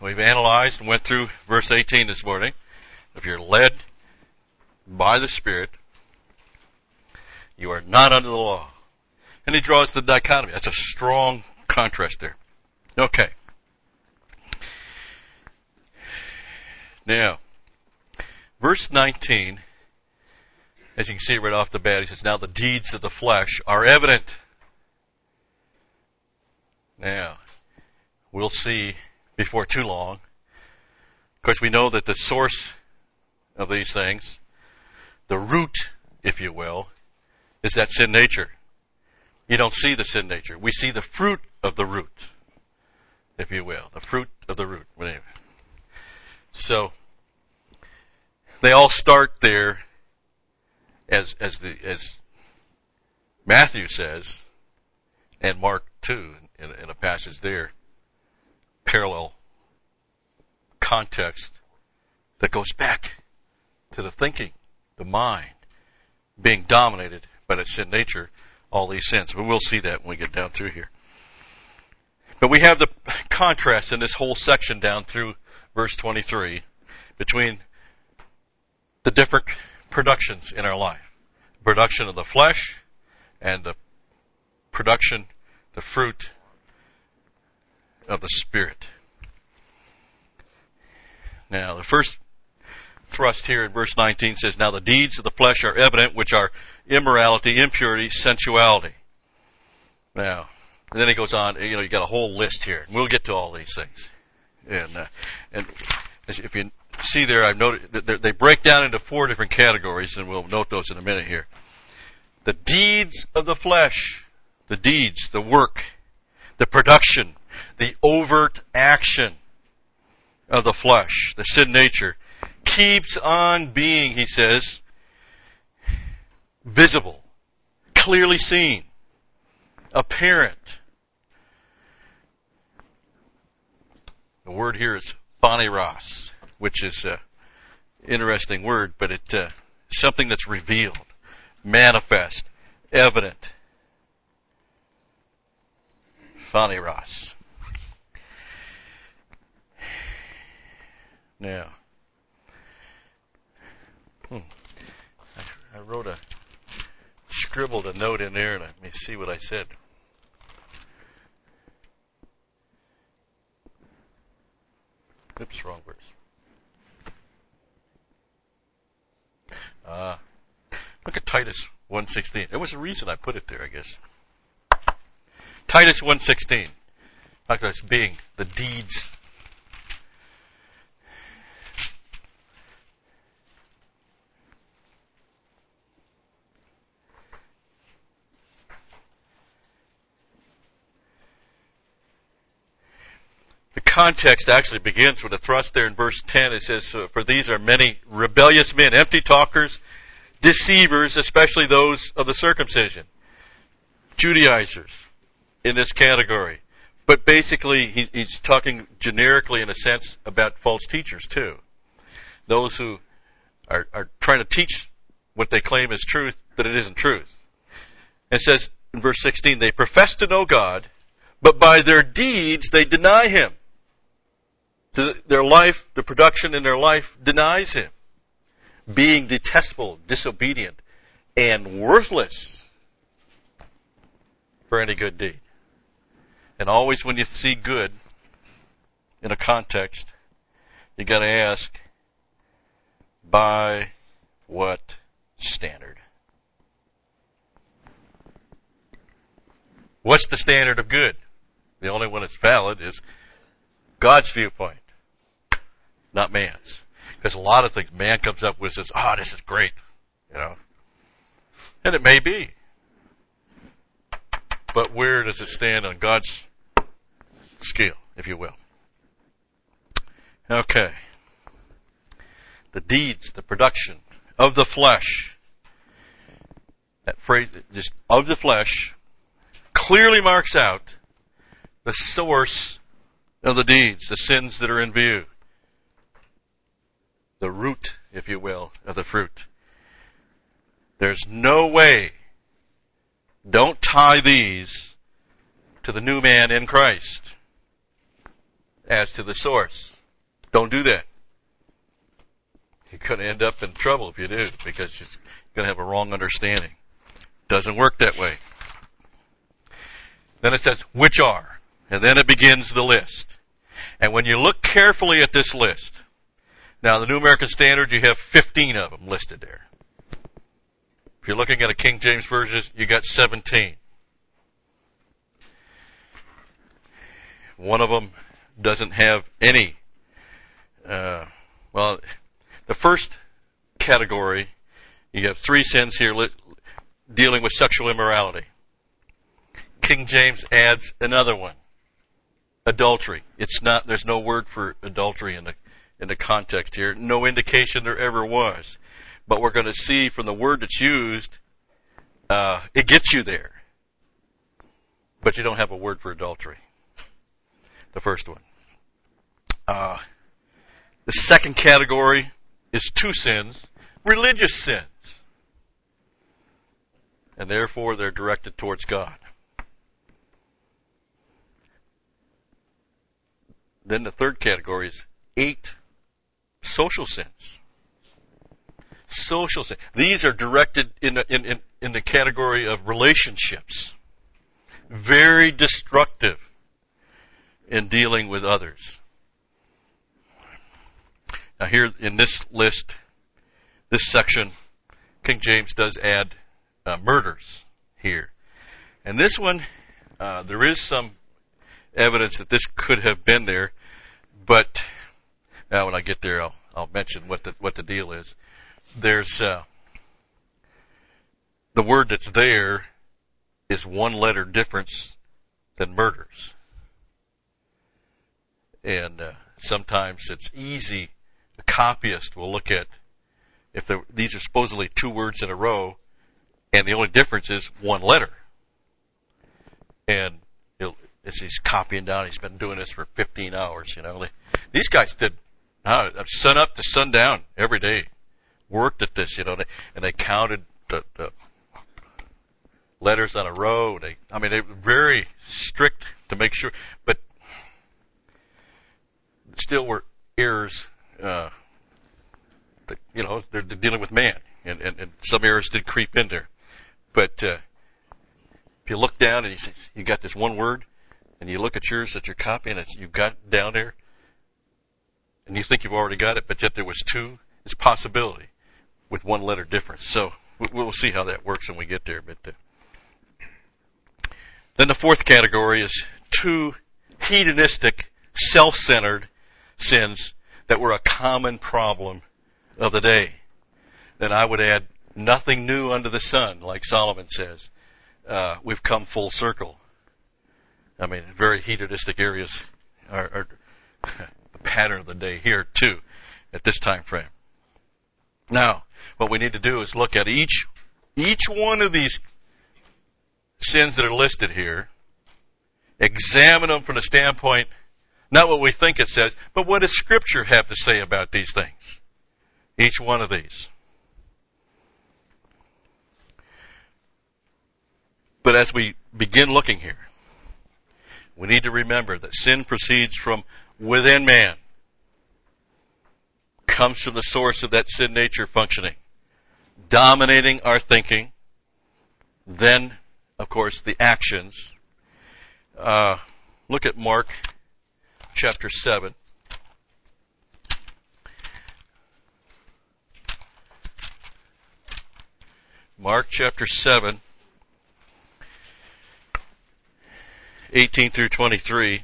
we've analyzed and went through verse 18 this morning. If you're led by the Spirit, you are not under the law. And he draws the dichotomy. That's a strong contrast there. Okay. Now, verse 19, as you can see right off the bat, he says, now the deeds of the flesh are evident. Now, we'll see before too long. Of course, we know that the source of these things, the root, if you will, is that sin nature. You don't see the sin nature. We see the fruit of the root, if you will. The fruit of the root. Anyway. So, they all start there, as Matthew says, and Mark too, in a passage there, parallel context that goes back to the thinking, the mind, being dominated by that sin nature, all these sins. But we'll see that when we get down through here. But we have the contrast in this whole section down through verse 23 between the different productions in our life. Production of the flesh and the production, the fruit of the Spirit. Now, the first thrust here in verse 19 says, now the deeds of the flesh are evident, which are immorality, impurity, sensuality. Now, and then he goes on, you got a whole list here. And we'll get to all these things. And if you see there, I've noted that they break down into 4 different categories, and we'll note those in a minute here. The deeds of the flesh, the deeds, the work, the production, the overt action of the flesh, the sin nature, keeps on being, he says, visible, clearly seen, apparent. The word here is phaneros, which is an interesting word, but it's something that's revealed, manifest, evident. Phaneros. Now, I scribbled a note in there, and let me see what I said. Oops, wrong verse. Look at Titus 1:16. There was a reason I put it there, I guess. Titus 1:16. Like that's being the deeds. The context actually begins with a thrust there in verse 10. It says, for these are many rebellious men, empty talkers, deceivers, especially those of the circumcision. Judaizers in this category. But basically, he's talking generically in a sense about false teachers too. Those who are trying to teach what they claim is truth, but it isn't truth. It says in verse 16, they profess to know God, but by their deeds they deny Him. So their life, the production in their life denies Him. Being detestable, disobedient, and worthless for any good deed. And always when you see good in a context, you got to ask, by what standard? What's the standard of good? The only one that's valid is God's viewpoint, not man's. Because a lot of things man comes up with says, this is great, And it may be. But where does it stand on God's scale, if you will? Okay. The deeds, the production of the flesh. That phrase, just of the flesh, clearly marks out the source of the deeds, the sins that are in view. The root, if you will, of the fruit. There's no way. Don't tie these to the new man in Christ as to the source. Don't do that. You're going to end up in trouble if you do, because you're going to have a wrong understanding. Doesn't work that way. Then it says, which are, and then it begins the list. And when you look carefully at this list, now the New American Standard, you have 15 of them listed there. If you're looking at a King James Version, you got 17. One of them doesn't have any. The first category, you have 3 sins here dealing with sexual immorality. King James adds another one, adultery. There's no word for adultery in the context here. No indication there ever was. But we're going to see from the word that's used, it gets you there. But you don't have a word for adultery. The first one. The second category is 2 sins, religious sins. And therefore they're directed towards God. Then the third category is 8 social sins. Social sin. These are directed in the category of relationships. Very destructive in dealing with others. Now here in this list, this section, King James does add murders here. And this one, there is some evidence that this could have been there, but now when I get there, I'll mention what the deal is. There's the word that's there is 1 letter difference than murders. And sometimes it's easy, a copyist will look at, if these are supposedly 2 words in a row, and the only difference is 1 letter. And as he's copying down, he's been doing this for 15 hours, These guys did sun up to sundown every day. Worked at this, and they counted the letters on a row. They were very strict to make sure, but still were errors. They're dealing with man, and some errors did creep in there. But if you look down and you got this 1 word, and you look at yours that you're copying, you've got down there, and you think you've already got it, but yet there was 2. It's a possibility with 1 letter difference. So we'll see how that works when we get there. But then the fourth category is 2 hedonistic, self-centered sins that were a common problem of the day. Then I would add nothing new under the sun, like Solomon says. We've come full circle. Very hedonistic areas are the pattern of the day here too, at this time frame. Now, what we need to do is look at each one of these sins that are listed here, examine them from the standpoint, not what we think it says, but what does Scripture have to say about these things? Each one of these. But as we begin looking here, we need to remember that sin proceeds from within man. Comes from the source of that sin nature functioning, dominating our thinking. Then, of course, the actions. Look at Mark chapter 7. Mark chapter 7, 18 through 23.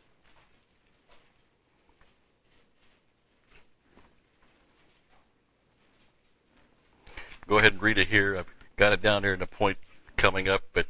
Go ahead and read it here. I've got it down there in the point coming up, but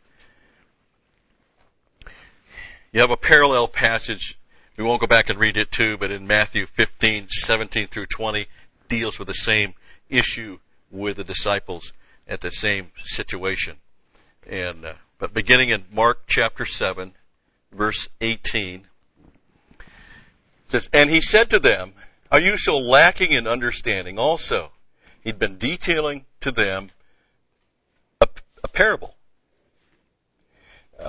you have a parallel passage. We won't go back and read it too, but in Matthew 15, 17 through 20, deals with the same issue with the disciples at the same situation. And but beginning in Mark chapter 7, verse 18, it says, "And he said to them, are you so lacking in understanding also?" He'd been detailing to them a parable.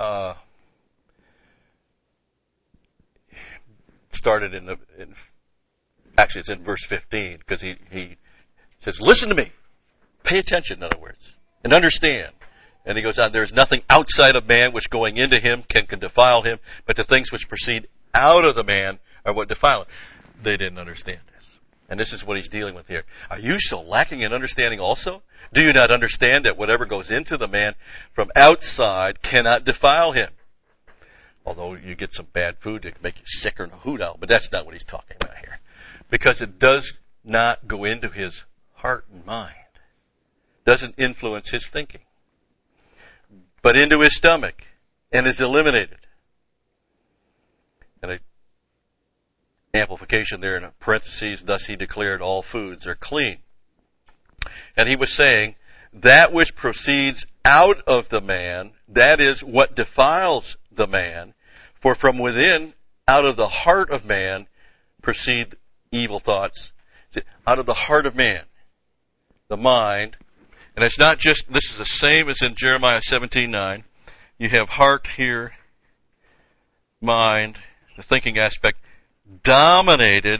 Started in Actually, it's in verse 15, because he says, listen to me. Pay attention, in other words, and understand. And he goes on, there is nothing outside of man which going into him can defile him, but the things which proceed out of the man are what defile him. They didn't understand this. And this is what he's dealing with here. Are you so lacking in understanding also? Do you not understand that whatever goes into the man from outside cannot defile him? Although you get some bad food that can make you sicker than a hoot owl, but that's not what he's talking about here. Because it does not go into his heart and mind. Doesn't influence his thinking. But into his stomach, and is eliminated. And an amplification there in parentheses, thus he declared all foods are clean. And he was saying, that which proceeds out of the man, that is what defiles the man, for from within, out of the heart of man, proceed evil thoughts. Out of the heart of man, the mind, and it's not just, this is the same as in Jeremiah 17:9. You have heart here, mind, the thinking aspect, dominated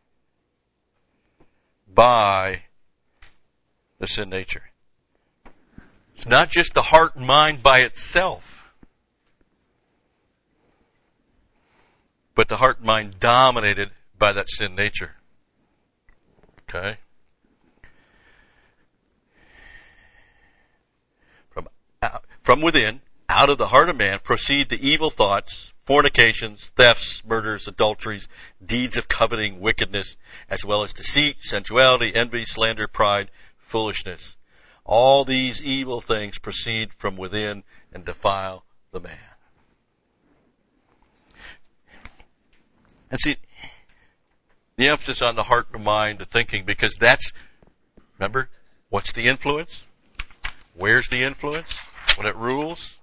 by the sin nature. It's not just the heart and mind by itself, but the heart and mind dominated by that sin nature. Okay? From within, out of the heart of man, proceed the evil thoughts, fornications, thefts, murders, adulteries, deeds of coveting, wickedness, as well as deceit, sensuality, envy, slander, pride, foolishness. All these evil things proceed from within and defile the man. And see, the emphasis on the heart and mind, the thinking, because that's, remember, what's the influence? Where's the influence? When it rules?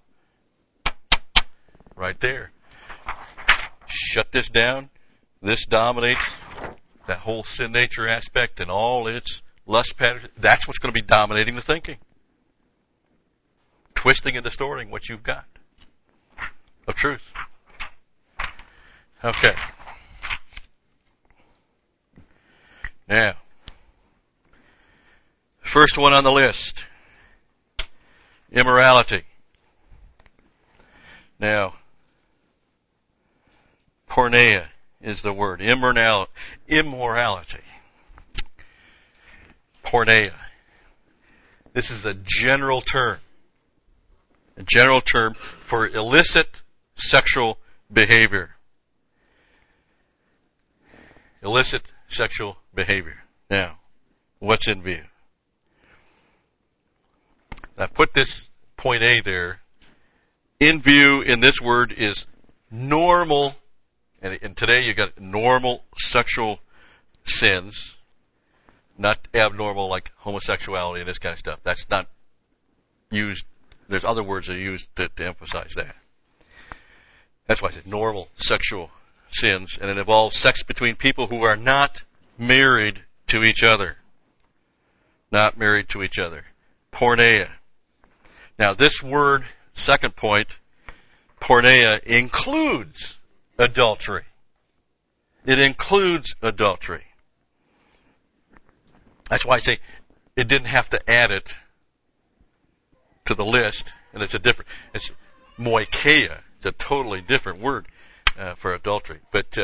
Right there. Shut this down. This dominates that whole sin nature aspect and all its lust patterns. That's what's going to be dominating the thinking. Twisting and distorting what you've got of truth. Okay. Now, first one on the list. Immorality. Now, porneia is the word. Immorality. Porneia. This is a general term. A general term for illicit sexual behavior. Illicit sexual behavior. Now, what's in view? I put this point A there. In view in this word is normal, and today you got normal sexual sins, not abnormal like homosexuality and this kind of stuff. That's not used. There's other words that are used to emphasize that. That's why I said normal sexual sins, and it involves sex between people who are not married to each other. Not married to each other. Porneia. Now this word, second point, porneia, includes adultery. It includes adultery. That's why I say it didn't have to add it to the list, and it's moikeia. It's a totally different word for adultery. But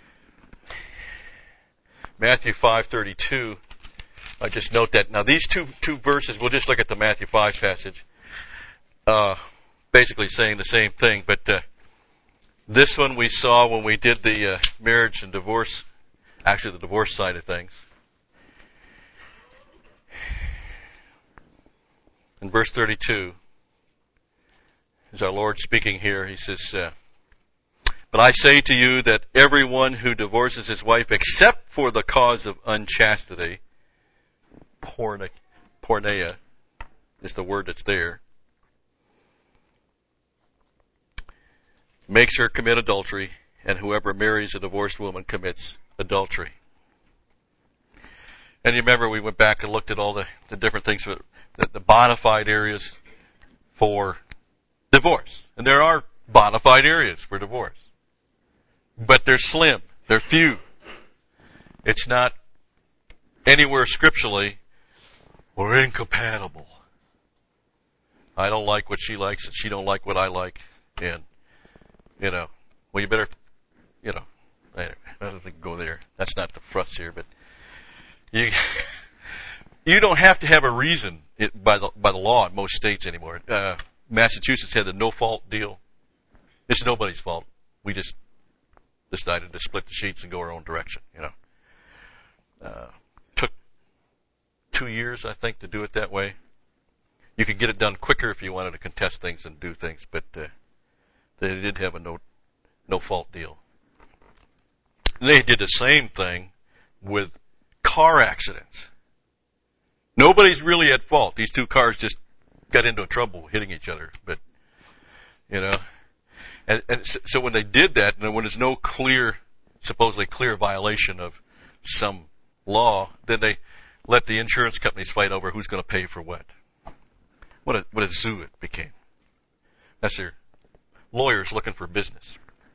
Matthew 5:32, I just note that. Now these two verses, we'll just look at the Matthew 5 passage, basically saying the same thing, but this one we saw when we did the marriage and divorce, actually the divorce side of things. In verse 32, is our Lord speaking here. He says, but I say to you that everyone who divorces his wife except for the cause of unchastity, porneia is the word that's there, makes her commit adultery, and whoever marries a divorced woman commits adultery. And you remember we went back and looked at all the different things, the bona fide areas for divorce. And there are bona fide areas for divorce. But they're slim. They're few. It's not anywhere scripturally, we're incompatible. I don't like what she likes and she don't like what I like. And, well, you better, anyway, I don't think go there. That's not the thrust here, but you don't have to have a reason by the law in most states anymore. Massachusetts had the no fault deal. It's nobody's fault. We just decided to split the sheets and go our own direction, Took 2 years, I think, to do it that way. You could get it done quicker if you wanted to contest things and do things, but they did have a no fault deal. They did the same thing with car accidents. Nobody's really at fault. These two cars just got into trouble hitting each other, but and so when they did that, and when there's no supposedly clear violation of some law, then they let the insurance companies fight over who's going to pay for what. What a zoo it became. That's their lawyers looking for business.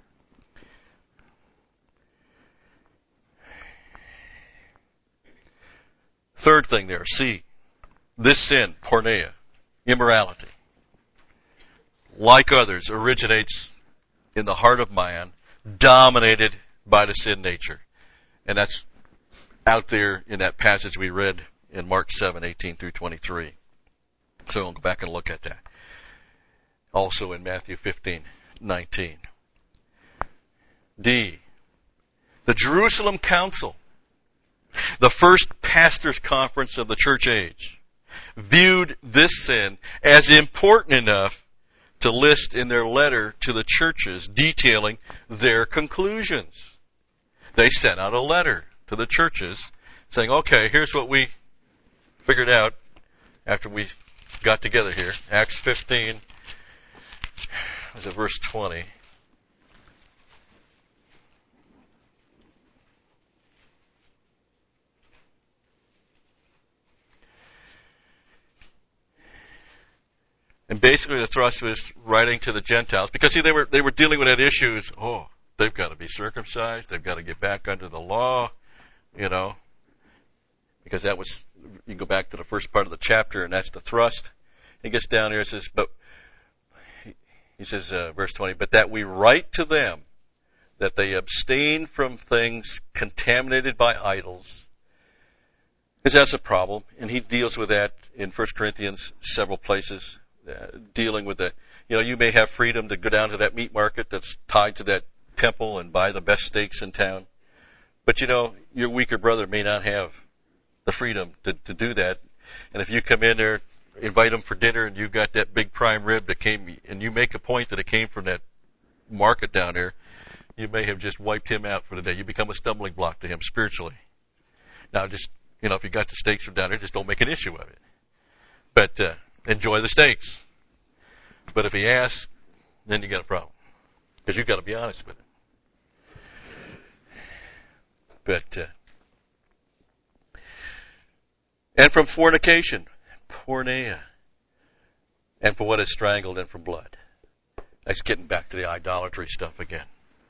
Third thing there, C. This sin, porneia, immorality, like others, originates in the heart of man, dominated by the sin nature. And that's out there in that passage we read in Mark 7:18 through 23. So we'll go back and look at that. Also in Matthew 15:19. D. The Jerusalem Council, the first pastors' conference of the church age, viewed this sin as important enough to list in their letter to the churches detailing their conclusions. They sent out a letter to the churches saying, okay, here's what we figured out after we got together here. Acts 15, was it verse 20? And basically the thrust was writing to the Gentiles, because see, they were dealing with that issue. They've got to be circumcised, they've got to get back under the law, because that was, you go back to the first part of the chapter, and that's the thrust. He gets down here and says, verse 20, but that we write to them that they abstain from things contaminated by idols, because that's a problem, and he deals with that in 1 Corinthians several places. Dealing with that, you may have freedom to go down to that meat market that's tied to that temple and buy the best steaks in town, but your weaker brother may not have the freedom to do that. And if you come in there, invite him for dinner, and you got that big prime rib that came, and you make a point that it came from that market down there, you may have just wiped him out for the day. You become a stumbling block to him spiritually. Now, just if you got the steaks from down there, just don't make an issue of it. But enjoy the steaks. But if he asks, then you got a problem, because you've got to be honest with him. But and from fornication, porneia, and for what is strangled, and from blood. That's getting back to the idolatry stuff again.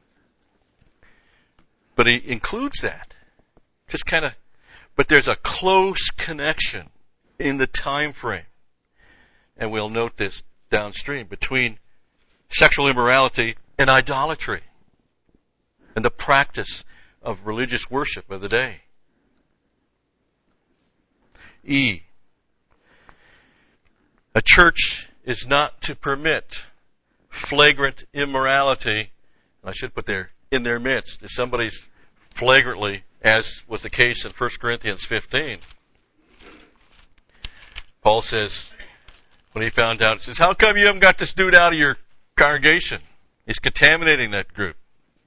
But he includes that, just kind of. But there's a close connection in the time frame. And we'll note this downstream, between sexual immorality and idolatry and the practice of religious worship of the day. E. A church is not to permit flagrant immorality, I should put there, in their midst. If somebody's flagrantly, as was the case in 1 Corinthians 15, Paul says, when he found out, he says, how come you haven't got this dude out of your congregation? He's contaminating that group.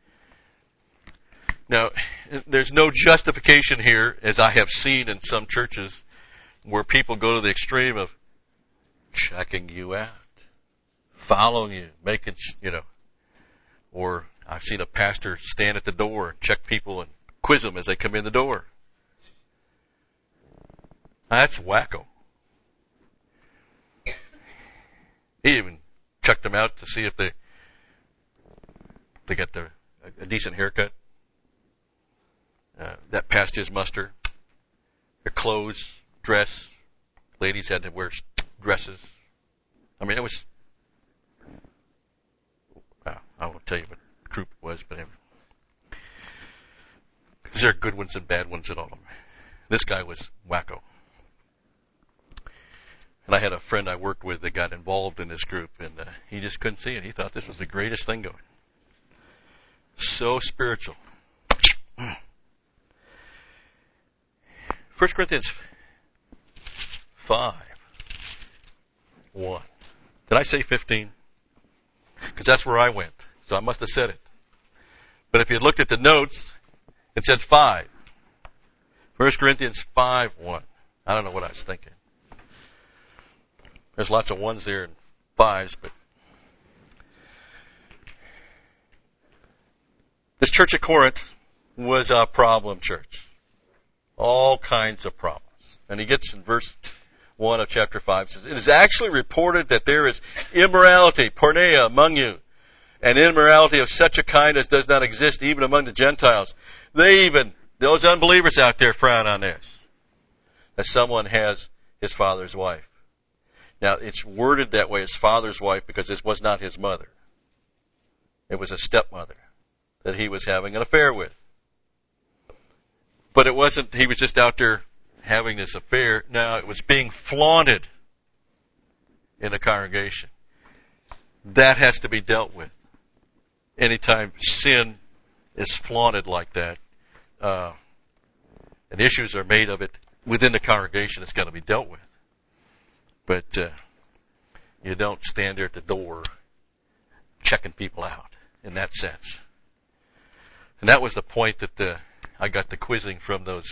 Now, there's no justification here, as I have seen in some churches, where people go to the extreme of checking you out, following you, making, or I've seen a pastor stand at the door and check people and quiz them as they come in the door. That's wacko. He even checked them out to see if they get a decent haircut. that passed his muster. Their clothes, dress. Ladies had to wear dresses. I mean, it was, I won't tell you what group it was, but anyway. Because there are good ones and bad ones in all of them. This guy was wacko. And I had a friend I worked with that got involved in this group, and he just couldn't see it. He thought this was the greatest thing going. So spiritual. 1 Corinthians 5:1. Did I say 15? Because that's where I went. So I must have said it. But if you looked at the notes, it said 5. 1 Corinthians 5:1. I don't know what I was thinking. There's lots of ones there and fives, but this church at Corinth was a problem church. All kinds of problems. And he gets in verse 1 of chapter 5, says, it is actually reported that there is immorality, porneia, among you, and immorality of such a kind as does not exist even among the Gentiles. Those unbelievers out there frown on this. That someone has his father's wife. Now, it's worded that way, his father's wife, because this was not his mother. It was a stepmother that he was having an affair with. But it wasn't, he was just out there having this affair. Now, it was being flaunted in the congregation. That has to be dealt with. Anytime sin is flaunted like that, and issues are made of it within the congregation, it's got to be dealt with. But you don't stand there at the door checking people out in that sense. And that was the point that I got the quizzing from those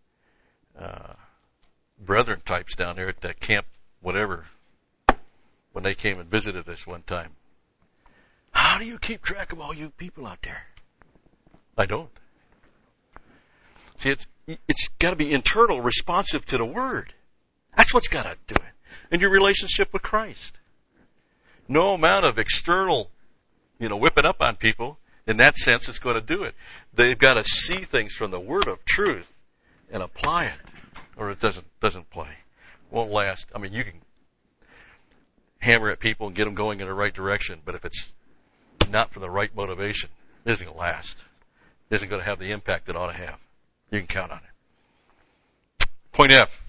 brethren types down there at that camp, whatever, when they came and visited us one time. How do you keep track of all you people out there? I don't. See, it's got to be internal, responsive to the Word. That's what's got to do it. And your relationship with Christ. No amount of external, whipping up on people, in that sense, is going to do it. They've got to see things from the Word of truth and apply it, or it doesn't play. Won't last. I mean, you can hammer at people and get them going in the right direction, but if it's not from the right motivation, it isn't going to last. It isn't going to have the impact it ought to have. You can count on it. Point F.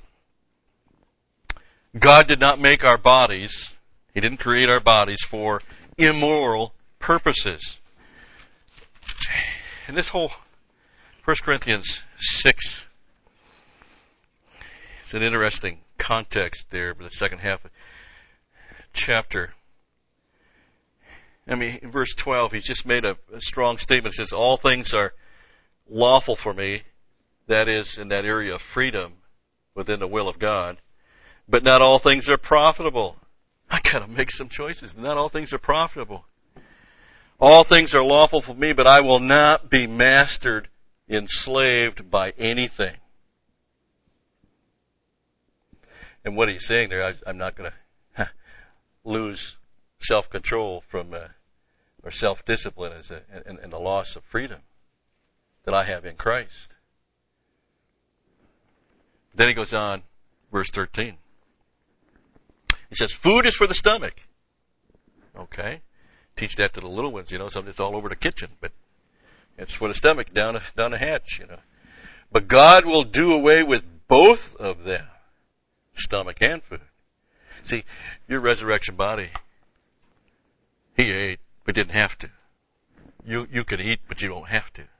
God did not make our bodies, He didn't create our bodies for immoral purposes. And this whole 1 Corinthians 6, it's an interesting context there, but the second half of the chapter. I mean, in verse 12, he's just made a strong statement. It says, all things are lawful for me, that is, in that area of freedom within the will of God. But not all things are profitable. I gotta make some choices. Not all things are profitable. All things are lawful for me, but I will not be mastered, enslaved by anything. And what he's saying there, I'm not gonna lose self-control from, or self-discipline and the loss of freedom that I have in Christ. Then he goes on, verse 13. He says, food is for the stomach. Okay. Teach that to the little ones, something that's all over the kitchen, but it's for the stomach, down the hatch, But God will do away with both of them, stomach and food. See, your resurrection body, He ate, but didn't have to. You could eat, but you don't have to.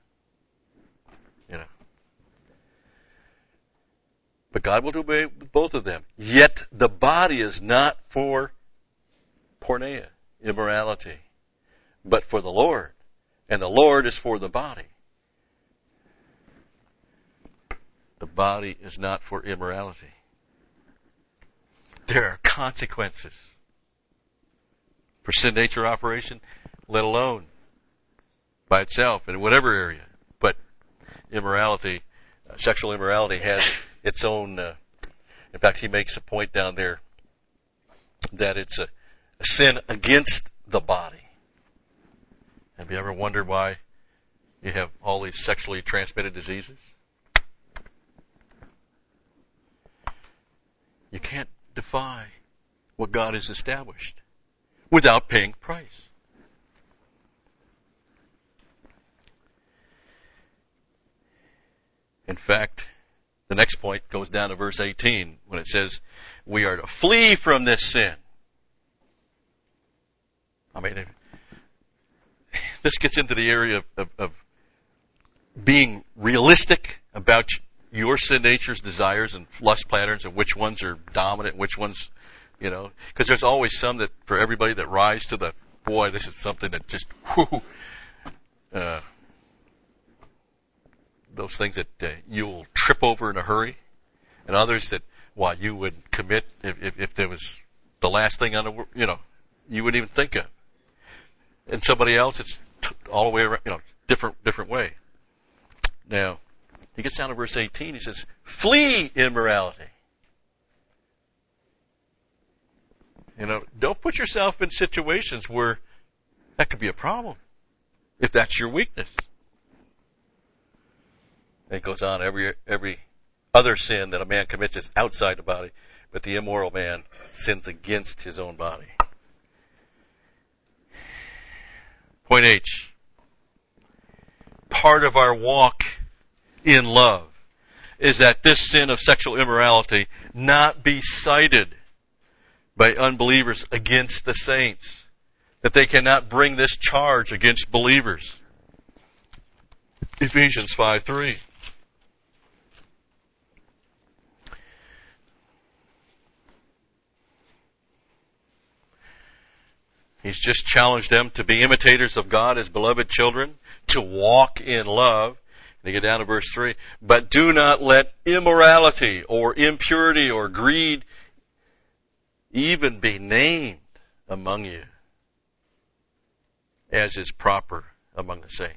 But God will do away with both of them. Yet the body is not for porneia, immorality, but for the Lord. And the Lord is for the body. The body is not for immorality. There are consequences for sin nature operation, let alone by itself in whatever area. But immorality, sexual immorality has its own, in fact, he makes a point down there that it's a sin against the body. Have you ever wondered why you have all these sexually transmitted diseases? You can't defy what God has established without paying price. In fact, the next point goes down to verse 18 when it says we are to flee from this sin. I mean, this gets into the area of being realistic about your sin nature's desires and lust patterns and which ones are dominant, which ones, because there's always some that, for everybody that rise to the, boy, this is something that just, those things that you'll trip over in a hurry, and others that, you would commit if there was the last thing on the, you wouldn't even think of. And somebody else, it's all the way around, different way. Now, he gets down to verse 18, he says, flee immorality. Don't put yourself in situations where that could be a problem, if that's your weakness. And it goes on, every other sin that a man commits is outside the body, but the immoral man sins against his own body. Point H. Part of our walk in love is that this sin of sexual immorality not be cited by unbelievers against the saints. That they cannot bring this charge against believers. Ephesians 5:3. He's just challenged them to be imitators of God as beloved children, to walk in love. And you get down to verse 3. But do not let immorality or impurity or greed even be named among you, as is proper among the saints.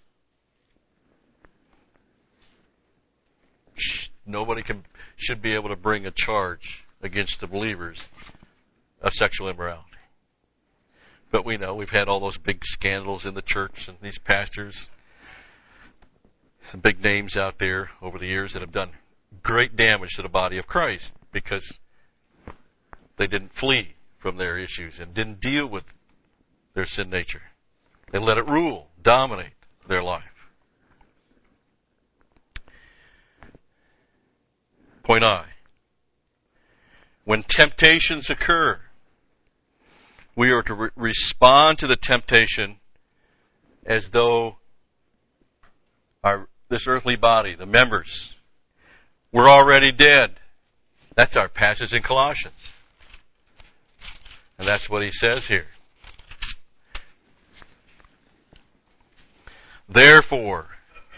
Nobody should be able to bring a charge against the believers of sexual immorality. But we know we've had all those big scandals in the church and these pastors, some big names out there over the years that have done great damage to the body of Christ because they didn't flee from their issues and didn't deal with their sin nature. They let it rule, dominate their life. Point I. When temptations occur, we are to respond to the temptation as though this earthly body, the members, were already dead. That's our passage in Colossians. And that's what he says here. Therefore,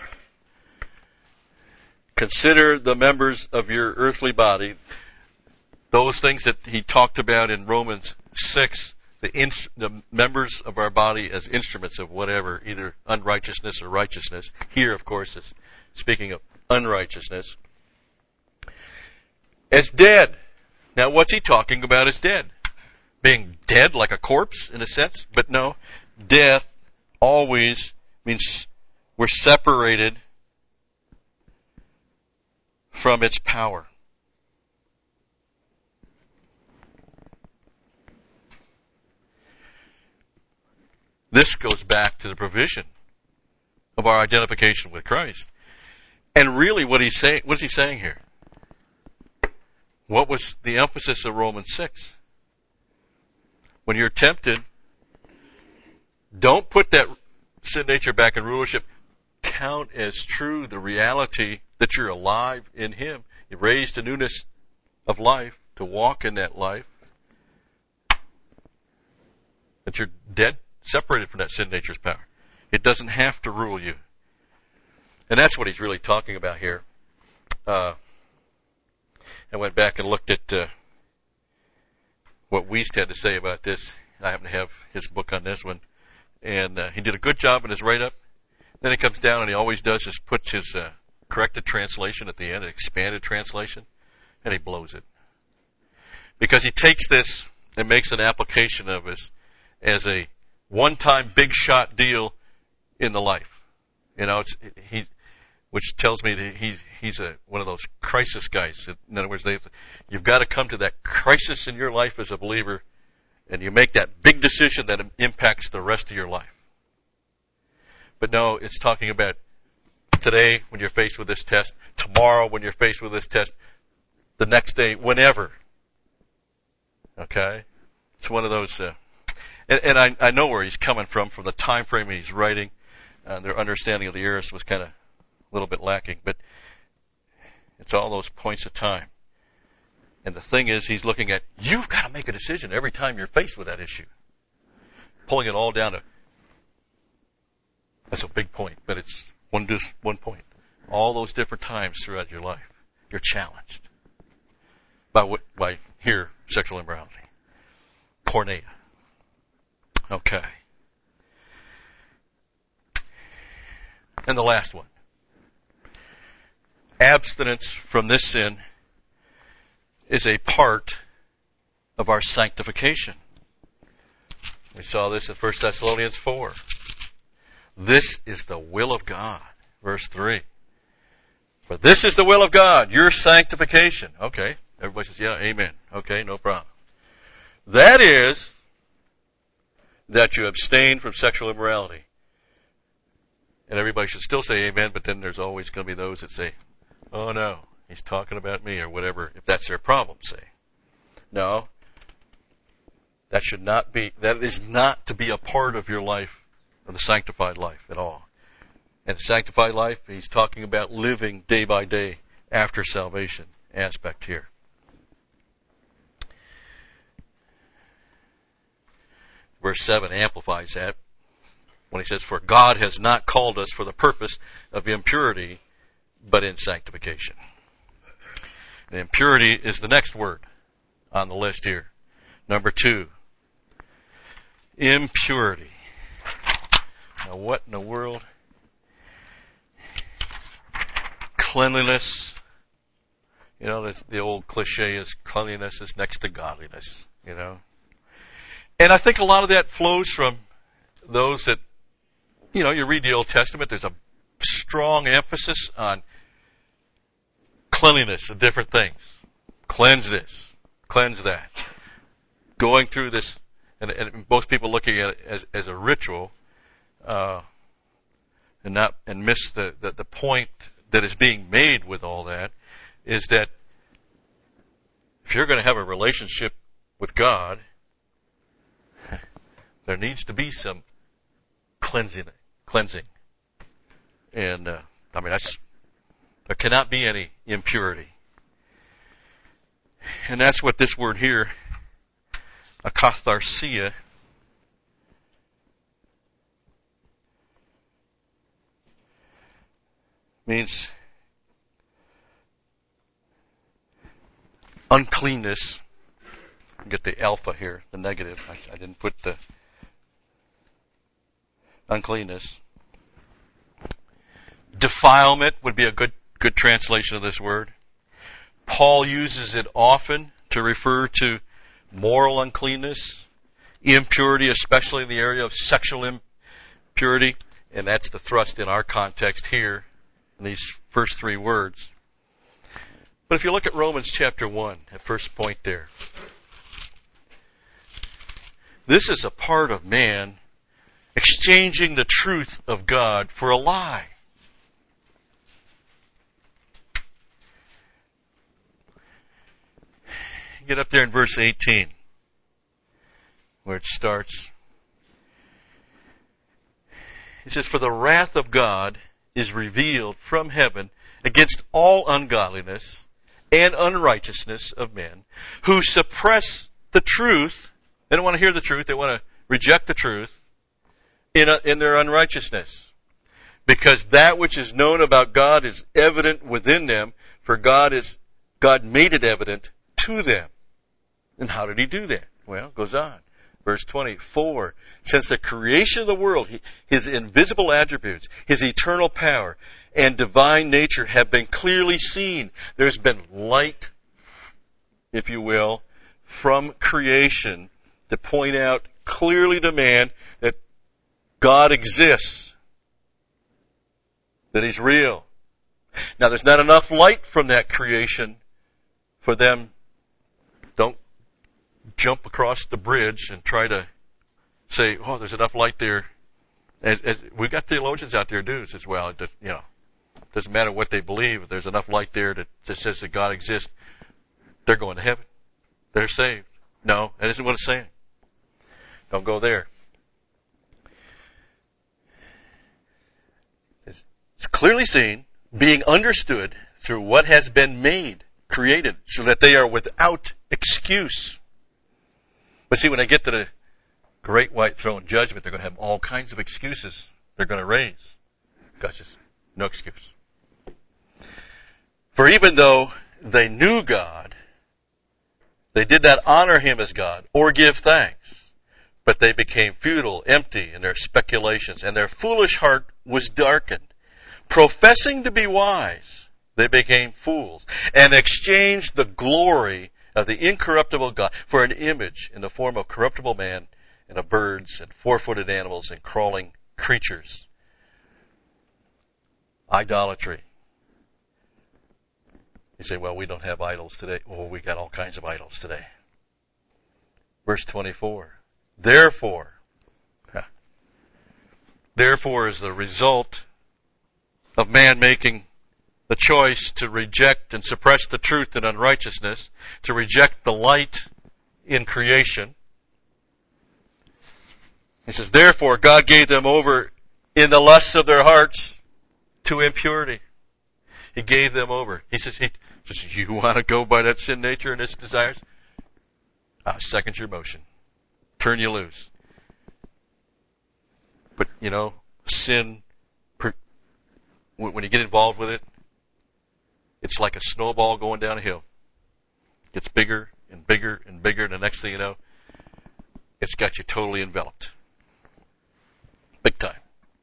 consider the members of your earthly body, those things that he talked about in Romans 6, the members of our body as instruments of whatever, either unrighteousness or righteousness. Here, of course, is speaking of unrighteousness. As dead. Now, what's he talking about as dead? Being dead like a corpse, in a sense? But no, death always means we're separated from its power. This goes back to the provision of our identification with Christ. And really what is he saying here? What was the emphasis of Romans 6? When you're tempted, don't put that sin nature back in rulership. Count as true the reality that you're alive in Him. You're raised to newness of life, to walk in that life. That you're dead, separated from that sin nature's power. It doesn't have to rule you. And that's what he's really talking about here. I went back and looked at what Wiest had to say about this. I happen to have his book on this one. And he did a good job in his write-up. Then he comes down and he always does is puts his corrected translation at the end, an expanded translation, and he blows it. Because he takes this and makes an application of this as a one-time big shot deal in the life. You know, which tells me that he's one of those crisis guys. In other words, you've got to come to that crisis in your life as a believer, and you make that big decision that impacts the rest of your life. But no, it's talking about today when you're faced with this test, tomorrow when you're faced with this test, the next day, whenever. Okay? It's one of those, and I know where he's coming from the time frame he's writing. Their understanding of the eras was kind of a little bit lacking, but it's all those points of time. And the thing is, he's looking at, you've got to make a decision every time you're faced with that issue. Pulling it all down to, that's a big point, but it's just one point. All those different times throughout your life, you're challenged by here, sexual immorality. Porneia. Okay. And the last one. Abstinence from this sin is a part of our sanctification. We saw this in 1 Thessalonians 4. This is the will of God. Verse 3. For this is the will of God, your sanctification. Okay. Everybody says, yeah, amen. Okay, no problem. That is that you abstain from sexual immorality. And everybody should still say amen, but then there's always going to be those that say, oh no, he's talking about me or whatever, if that's their problem, say. No. That is not to be a part of your life, of the sanctified life at all. And sanctified life, he's talking about living day by day after salvation aspect here. Verse 7 amplifies that when he says, for God has not called us for the purpose of impurity, but in sanctification. And impurity is the next word on the list here. Number 2. Impurity. Now what in the world? Cleanliness. You know, the old cliche is cleanliness is next to godliness, you know. And I think a lot of that flows from those that, you know, you read the Old Testament, there's a strong emphasis on cleanliness of different things. Cleanse this, cleanse that. Going through this, and most people looking at it as a ritual, and miss the point that is being made with all that, is that if you're going to have a relationship with God, there needs to be some cleansing. And, there cannot be any impurity. And that's what this word here, akatharsia, means uncleanness. Get the alpha here, the negative. I didn't put the uncleanness. Defilement would be a good translation of this word. Paul uses it often to refer to moral uncleanness, impurity, especially in the area of sexual impurity, and that's the thrust in our context here in these first 3 words. But if you look at Romans chapter 1, that first point there, this is a part of man exchanging the truth of God for a lie. Get up there in verse 18, where it starts. It says, for the wrath of God is revealed from heaven against all ungodliness and unrighteousness of men who suppress the truth. They don't want to hear the truth. They want to reject the truth in their unrighteousness. Because that which is known about God is evident within them, for God made it evident to them. And how did he do that? Well, it goes on. Verse 24, since the creation of the world, his invisible attributes, his eternal power, and divine nature have been clearly seen. There's been light, if you will, from creation to point out clearly to man that God exists, that he's real, Now, there's not enough light from that creation for them. Don't jump across the bridge and try to say, oh, there's enough light there. As we've got theologians out there do as well. Doesn't matter what they believe. If there's enough light there that says that God exists, they're going to heaven. They're saved. No, that isn't what it's saying. Don't go there. It's clearly seen, being understood through what has been made, created, so that they are without excuse. But see, when they get to the great white throne judgment, they're going to have all kinds of excuses they're going to raise. God's just no excuse. For even though they knew God, they did not honor Him as God or give thanks, but they became futile, empty in their speculations, and their foolish heart was darkened. Professing to be wise, they became fools, and exchanged the glory of the incorruptible God for an image in the form of corruptible man, and of birds, and four-footed animals, and crawling creatures. Idolatry. You say, well, we don't have idols today. Oh, we got all kinds of idols today. Verse 24. Therefore is the result of man making the choice to reject and suppress the truth in unrighteousness, to reject the light in creation. He says, therefore, God gave them over in the lusts of their hearts to impurity. He gave them over. He says, you want to go by that sin nature and its desires? Second your motion. Turn you loose. But, sin, when you get involved with it, it's like a snowball going down a hill. It gets bigger and bigger and bigger, and the next thing you know, it's got you totally enveloped. Big time.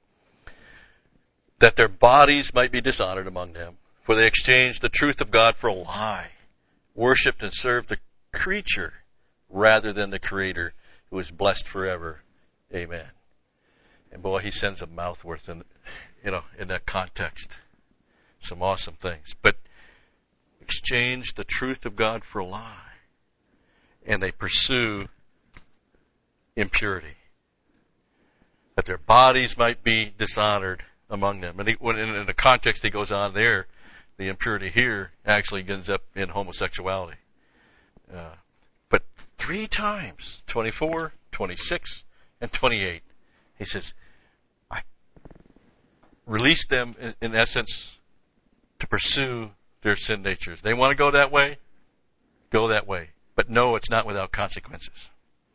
That their bodies might be dishonored among them, for they exchanged the truth of God for a lie, worshipped and served the creature rather than the Creator, who is blessed forever. Amen. And boy, he sends a mouth worth in that context. Some awesome things. But exchange the truth of God for a lie. And they pursue impurity. That their bodies might be dishonored among them. And in the context he goes on there, the impurity here actually ends up in homosexuality. But 3 times, 24, 26, and 28, he says, I released them, in essence, to pursue their sin natures. They want to go that way? Go that way. But no, it's not without consequences.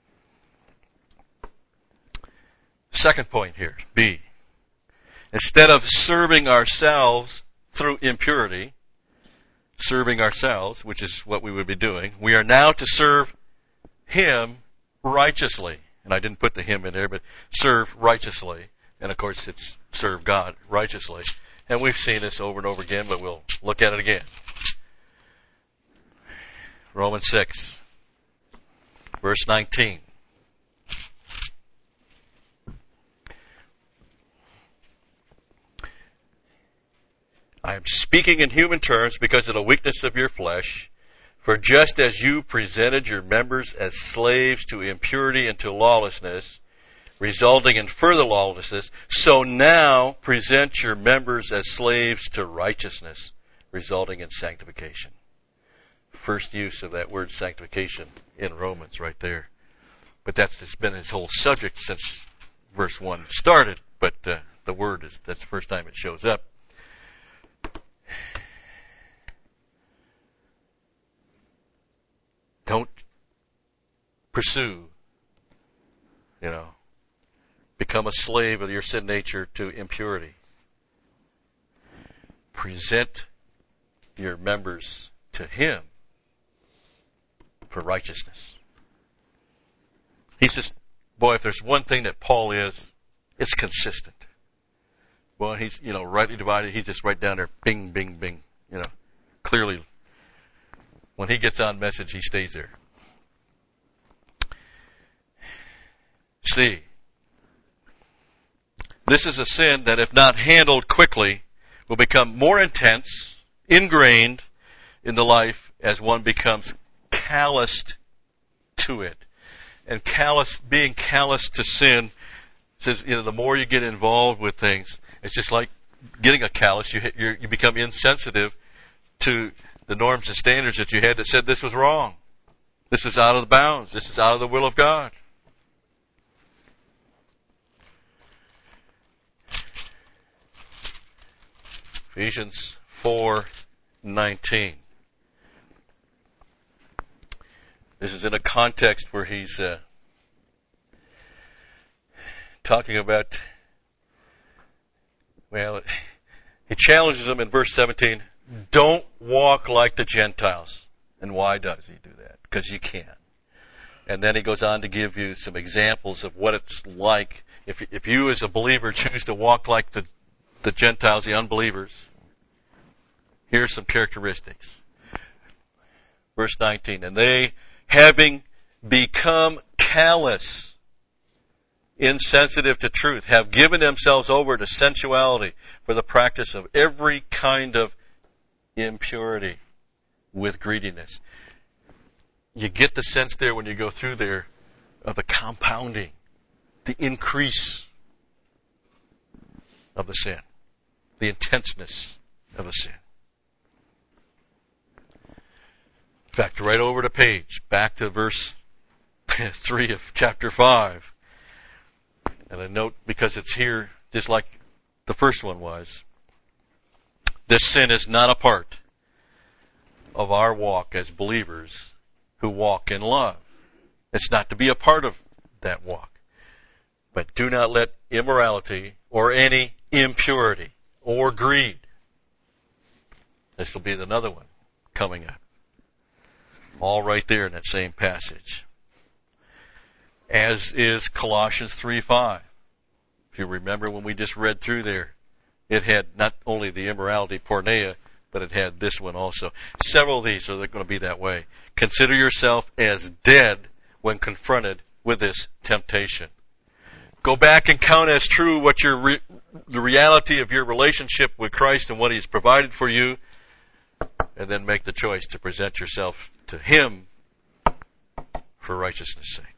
Second point here, B. Instead of serving ourselves through impurity, serving ourselves, which is what we would be doing, we are now to serve Him righteously. And I didn't put the Him in there, but serve righteously. And of course, it's serve God righteously. And we've seen this over and over again, but we'll look at it again. Romans 6, verse 19. I am speaking in human terms because of the weakness of your flesh. For just as you presented your members as slaves to impurity and to lawlessness, resulting in further lawlessness, so now present your members as slaves to righteousness, resulting in sanctification. First use of that word sanctification in Romans right there. But it's been his whole subject since verse 1 started, but the word that's the first time it shows up. Don't pursue, become a slave of your sin nature to impurity. Present your members to Him for righteousness. He says, boy, if there's one thing that Paul is, it's consistent. Well, he's, rightly divided, he's just right down there, bing, bing, bing, clearly. When he gets on message, he stays there. C. This is a sin that, if not handled quickly, will become more intense, ingrained in the life as one becomes calloused to it. And being calloused to sin says, the more you get involved with things, it's just like getting a callus. You become insensitive to the norms and standards that you had that said this was wrong. This is out of the bounds. This is out of the will of God. Ephesians 4:19. This is in a context where he's talking about, he challenges them in verse 17, don't walk like the Gentiles. And why does he do that? Because you can. And then he goes on to give you some examples of what it's like if you as a believer choose to walk like the Gentiles, the unbelievers. Here's some characteristics. Verse 19, and they, having become callous, insensitive to truth, have given themselves over to sensuality for the practice of every kind of impurity with greediness. You get the sense there when you go through there of the compounding, the increase of the sin, the intenseness of the sin. In fact, right over the page, back to verse 3 of chapter 5. And I note, because it's here, just like the first one was, this sin is not a part of our walk as believers who walk in love. It's not to be a part of that walk. But do not let immorality or any impurity or greed. This will be another one coming up. All right there in that same passage. As is Colossians 3:5. If you remember when we just read through there, it had not only the immorality, porneia, but it had this one also. Several of these are going to be that way. Consider yourself as dead when confronted with this temptation. Go back and count as true what the reality of your relationship with Christ and what He's provided for you, and then make the choice to present yourself to Him for righteousness' sake.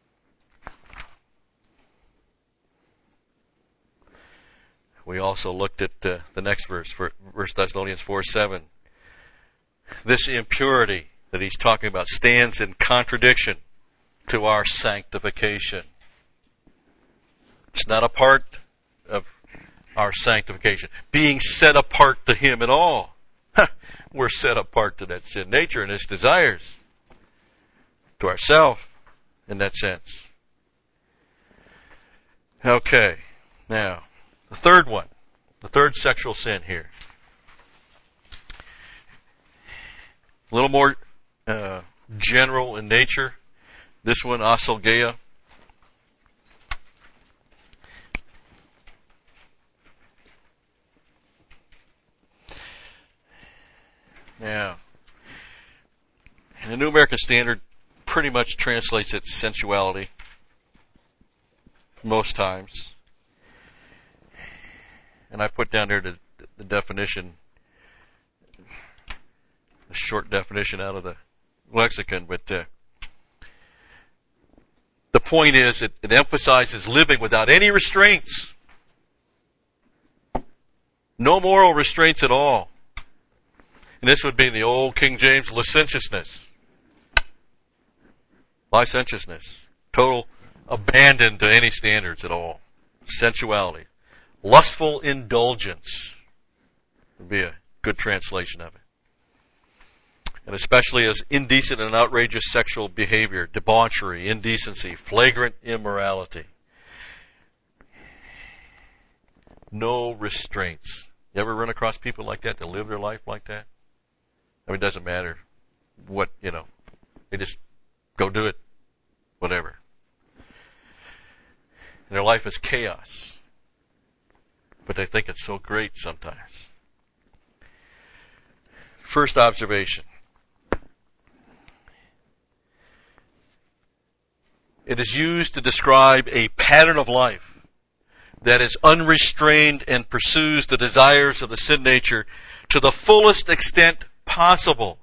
We also looked at the next verse, 1 Thessalonians 4:7. This impurity that he's talking about stands in contradiction to our sanctification. It's not a part of our sanctification. Being set apart to Him at all. We're set apart to that sin nature and its desires. To ourselves, in that sense. Okay, now, the third one, the third sexual sin here. A little more general in nature. This one, asalgeia. Now, in the New American Standard, pretty much translates it sensuality most times. And I put down there the definition, a short definition out of the lexicon, but the point is it emphasizes living without any restraints. No moral restraints at all. And this would be the old King James licentiousness. Licentiousness. Total abandon to any standards at all. Sensuality. Lustful indulgence would be a good translation of it. And especially as indecent and outrageous sexual behavior, debauchery, indecency, flagrant immorality. No restraints. You ever run across people like that live their life like that? I mean, it doesn't matter what, they just go do it, whatever. And their life is chaos. But they think it's so great sometimes. First observation. It is used to describe a pattern of life that is unrestrained and pursues the desires of the sin nature to the fullest extent possible,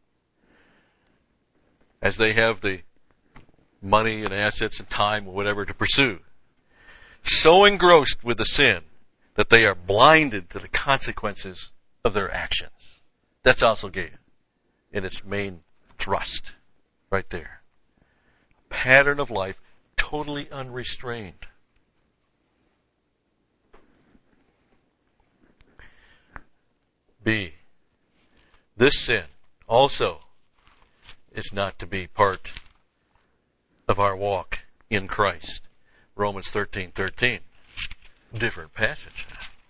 as they have the money and assets and time or whatever to pursue, so engrossed with the sin that they are blinded to the consequences of their actions. That's Asalgeia in its main thrust, right there. Pattern of life, totally unrestrained. B. This sin also is not to be part of our walk in Christ. Romans 13:13. Different passage.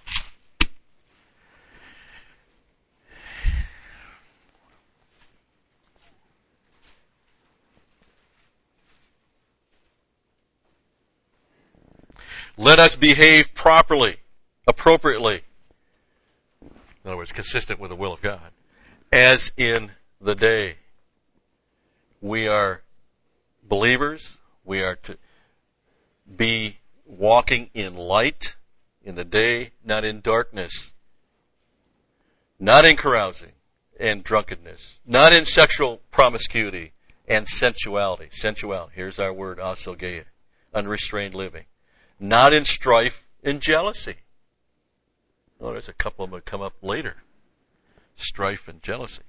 Let us behave properly, appropriately. In other words, consistent with the will of God. As in the day. We are believers. We are to be walking in light in the day, not in darkness. Not in carousing and drunkenness. Not in sexual promiscuity and sensuality. Sensuality. Here's our word, asalgeia. Unrestrained living. Not in strife and jealousy. Oh, there's a couple of them that come up later. Strife and jealousy.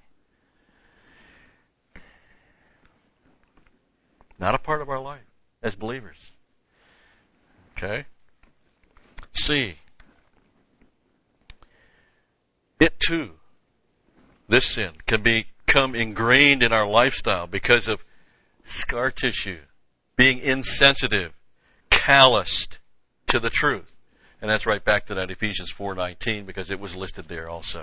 Not a part of our life as believers. Okay? C. It too, this sin, can become ingrained in our lifestyle because of scar tissue, being insensitive, calloused to the truth. And that's right back to that Ephesians 4:19 because it was listed there also.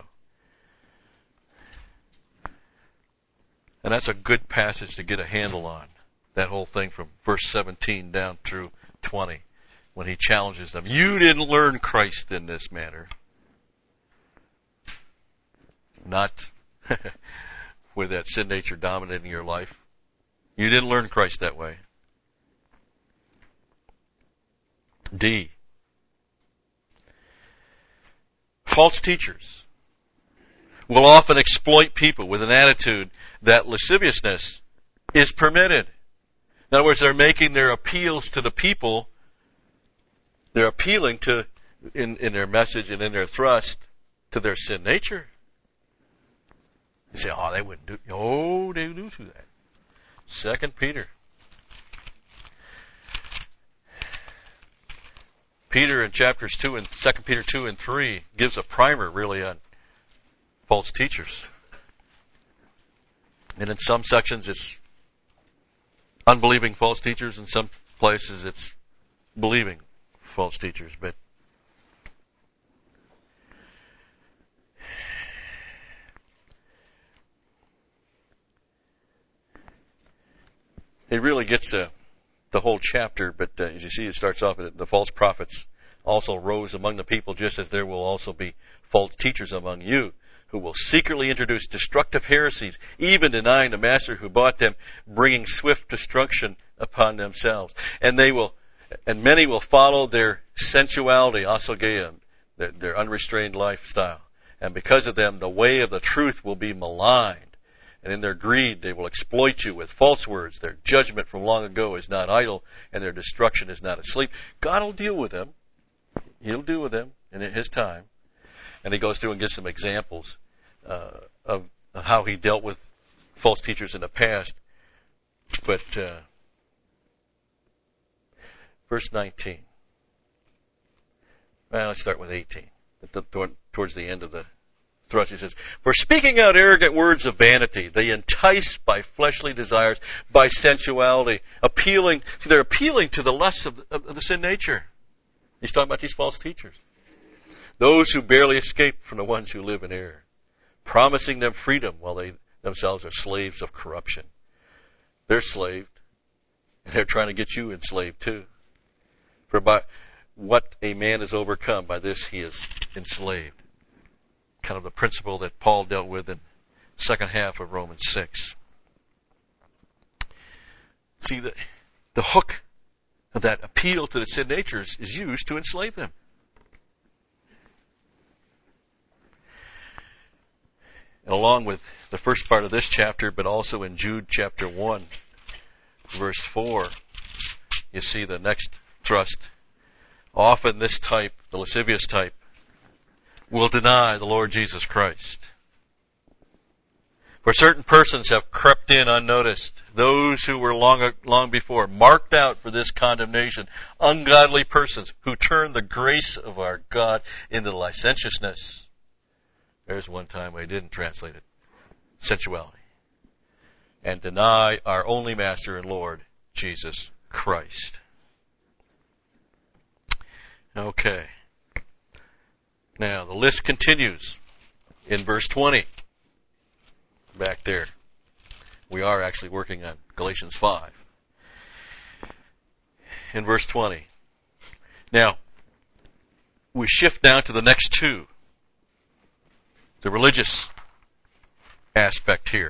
And that's a good passage to get a handle on. That whole thing from verse 17 down through 20 when he challenges them. You didn't learn Christ in this manner. Not with that sin nature dominating your life. You didn't learn Christ that way. D. False teachers will often exploit people with an attitude that lasciviousness is permitted. In other words, they're making their appeals to the people. They're appealing to, in their message and in their thrust, to their sin nature. You say, oh, they wouldn't do. Oh, they do that. 2 Peter. Peter in chapters 2 and 2 Peter 2 and 3 gives a primer really on false teachers. And in some sections it's unbelieving false teachers. In some places it's believing false teachers. But it really gets the whole chapter, but as you see, it starts off with the false prophets also rose among the people, just as there will also be false teachers among you, who will secretly introduce destructive heresies, even denying the master who bought them, bringing swift destruction upon themselves. And many will follow their sensuality, asalgeia, their unrestrained lifestyle. And because of them, the way of the truth will be maligned. And in their greed, they will exploit you with false words. Their judgment from long ago is not idle, and their destruction is not asleep. God will deal with them. He'll deal with them in His time. And he goes through and gives some examples of how he dealt with false teachers in the past. But verse 19. Well, let's start with 18. Towards the end of the thrust, he says, for speaking out arrogant words of vanity, they entice by fleshly desires, by sensuality, they're appealing to the lusts of the sin nature. He's talking about these false teachers. Those who barely escape from the ones who live in error, promising them freedom while they themselves are slaves of corruption. They're slaved, and they're trying to get you enslaved too. For by what a man is overcome, by this he is enslaved. Kind of the principle that Paul dealt with in the second half of Romans 6. See, the hook that appeal to the sin nature is used to enslave them. And along with the first part of this chapter, but also in Jude chapter 1, verse 4, you see the next thrust. Often this type, the lascivious type, will deny the Lord Jesus Christ. For certain persons have crept in unnoticed, those who were long before marked out for this condemnation, ungodly persons who turn the grace of our God into licentiousness. There's one time I didn't translate it. Sensuality. And deny our only Master and Lord, Jesus Christ. Okay. Now, the list continues in verse 20. Back there. We are actually working on Galatians 5. In verse 20. Now, we shift down to the next two. The religious aspect here.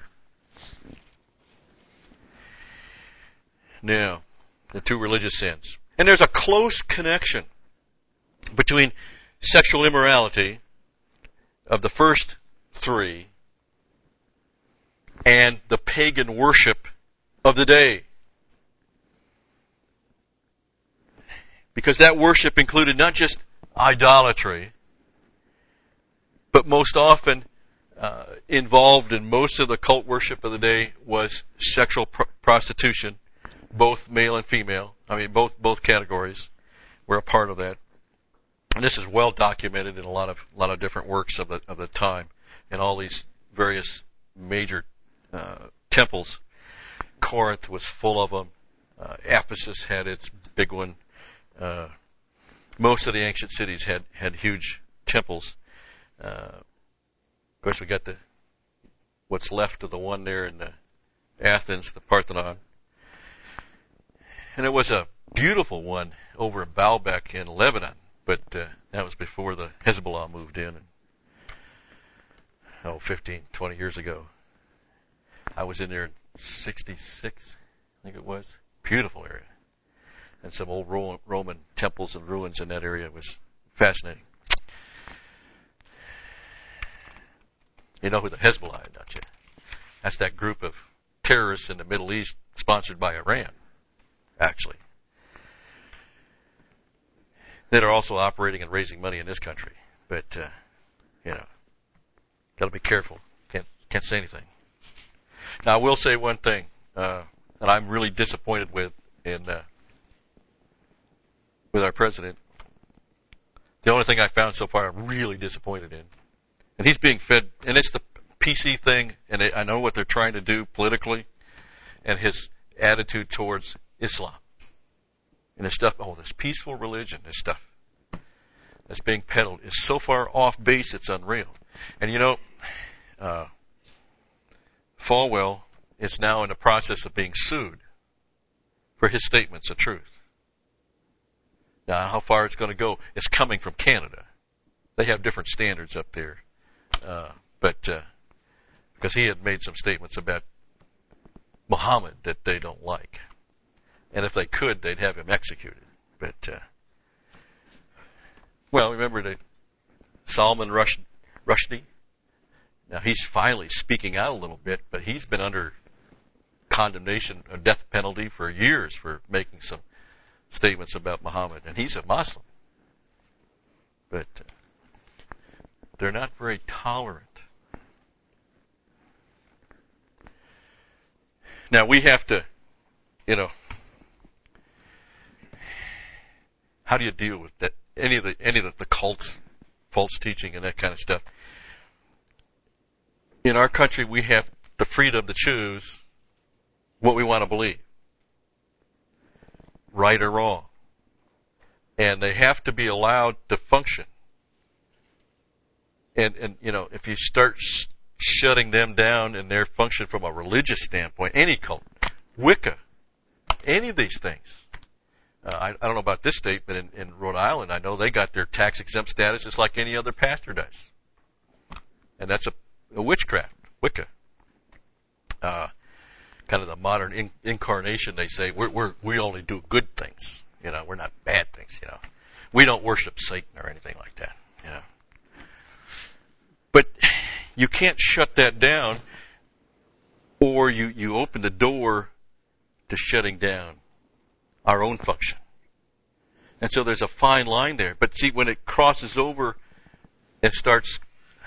Now, the two religious sins. And there's a close connection between sexual immorality of the first three and the pagan worship of the day. Because that worship included not just idolatry, but most often involved in most of the cult worship of the day was sexual prostitution, both male and female. I mean, both categories were a part of that. And this is well documented in a lot of different works of the time, and all these various major temples. Corinth was full of them. Ephesus had its big one. Most of the ancient cities had huge temples. Of course, we got what's left of the one there in Athens, the Parthenon. And it was a beautiful one over in Baalbek in Lebanon, but that was before the Hezbollah moved in, 15, 20 years ago. I was in there in 66, I think it was. Beautiful area. And some old Roman temples and ruins in that area. It was fascinating. You know who the Hezbollah is, don't you? That's that group of terrorists in the Middle East sponsored by Iran, actually. That are also operating and raising money in this country. But, gotta be careful. Can't say anything. Now, I will say one thing that I'm really disappointed with our president. The only thing I found so far I'm really disappointed in. And he's being fed, and it's the PC thing, and I know what they're trying to do politically, and his attitude towards Islam. And this stuff, this peaceful religion, this stuff that's being peddled is so far off base, it's unreal. And Falwell is now in the process of being sued for his statements of truth. Now, how far it's going to go, it's coming from Canada. They have different standards up there. Because he had made some statements about Muhammad that they don't like. And if they could, they'd have him executed. But, remember the Salman Rushdie? Now, he's finally speaking out a little bit, but he's been under condemnation, a death penalty for years for making some statements about Muhammad. And he's a Muslim. But they're not very tolerant. Now, we have to, how do you deal with that? Any of the cults, false teaching and that kind of stuff. In our country, we have the freedom to choose what we want to believe. Right or wrong. And they have to be allowed to function. And if you start shutting them down in their function from a religious standpoint, any cult, Wicca, any of these things. I don't know about this state, but in Rhode Island, I know they got their tax-exempt status just like any other pastor does. And that's a witchcraft, Wicca. Kind of the modern incarnation, they say, we only do good things, We're not bad things, We don't worship Satan or anything like that, But you can't shut that down, or you open the door to shutting down our own function. And so there's a fine line there. But see, when it crosses over and starts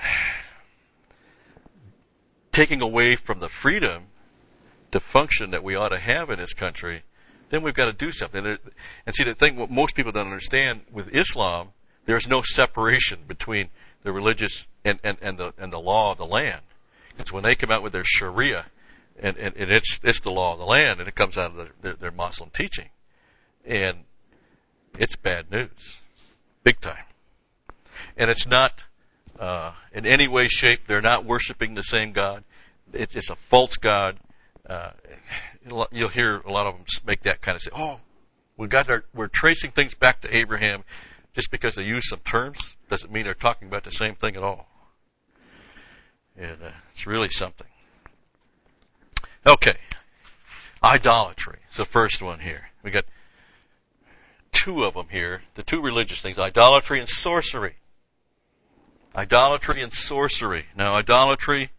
taking away from the freedom to function that we ought to have in this country, then we've got to do something. And see, the thing what most people don't understand with Islam, there's no separation between the religious and the law of the land. It's when they come out with their Sharia, and it's the law of the land, and it comes out of their Muslim teaching, and it's bad news, big time. And it's not in any way, shape. They're not worshiping the same God. It's a false God. You'll hear a lot of them make that kind of say, "Oh, we're tracing things back to Abraham." Just because they use some terms doesn't mean they're talking about the same thing at all. And it's really something. Okay, idolatry. It's the first one here. We got two of them here. The two religious things: idolatry and sorcery. Idolatry and sorcery. Now, idolatry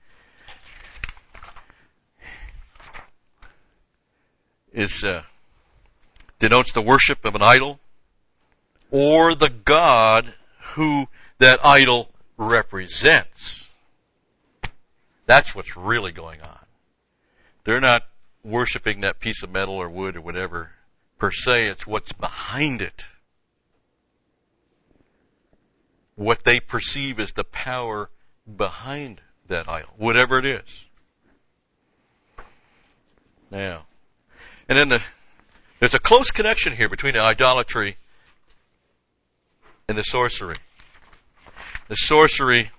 denotes the worship of an idol or the God who that idol represents. That's what's really going on. They're not worshiping that piece of metal or wood or whatever per se. It's what's behind it. What they perceive as the power behind that idol, whatever it is. Now, and then there's a close connection here between the idolatry and the sorcery. The sorcery,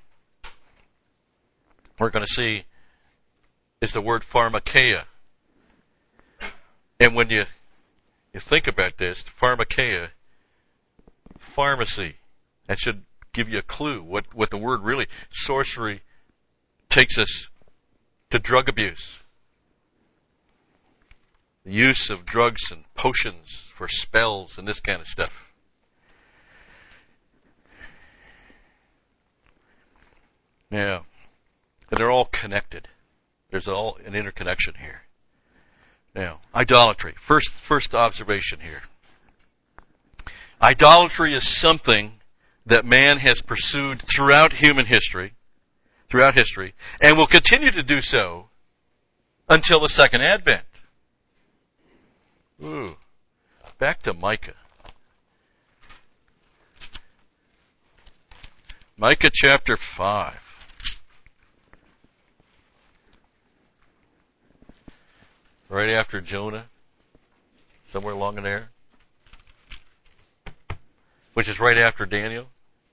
we're going to see, is the word pharmakeia. And when you think about this, pharmakeia, pharmacy, that should give you a clue what the word really, sorcery takes us to drug abuse. The use of drugs and potions for spells and this kind of stuff. Now, and they're all connected. There's all an interconnection here. Now, idolatry. First observation here. Idolatry is something that man has pursued throughout human history, and will continue to do so until the second advent. Ooh. Back to Micah. Micah chapter 5. Right after Jonah. Somewhere along in there. Which is right after Daniel.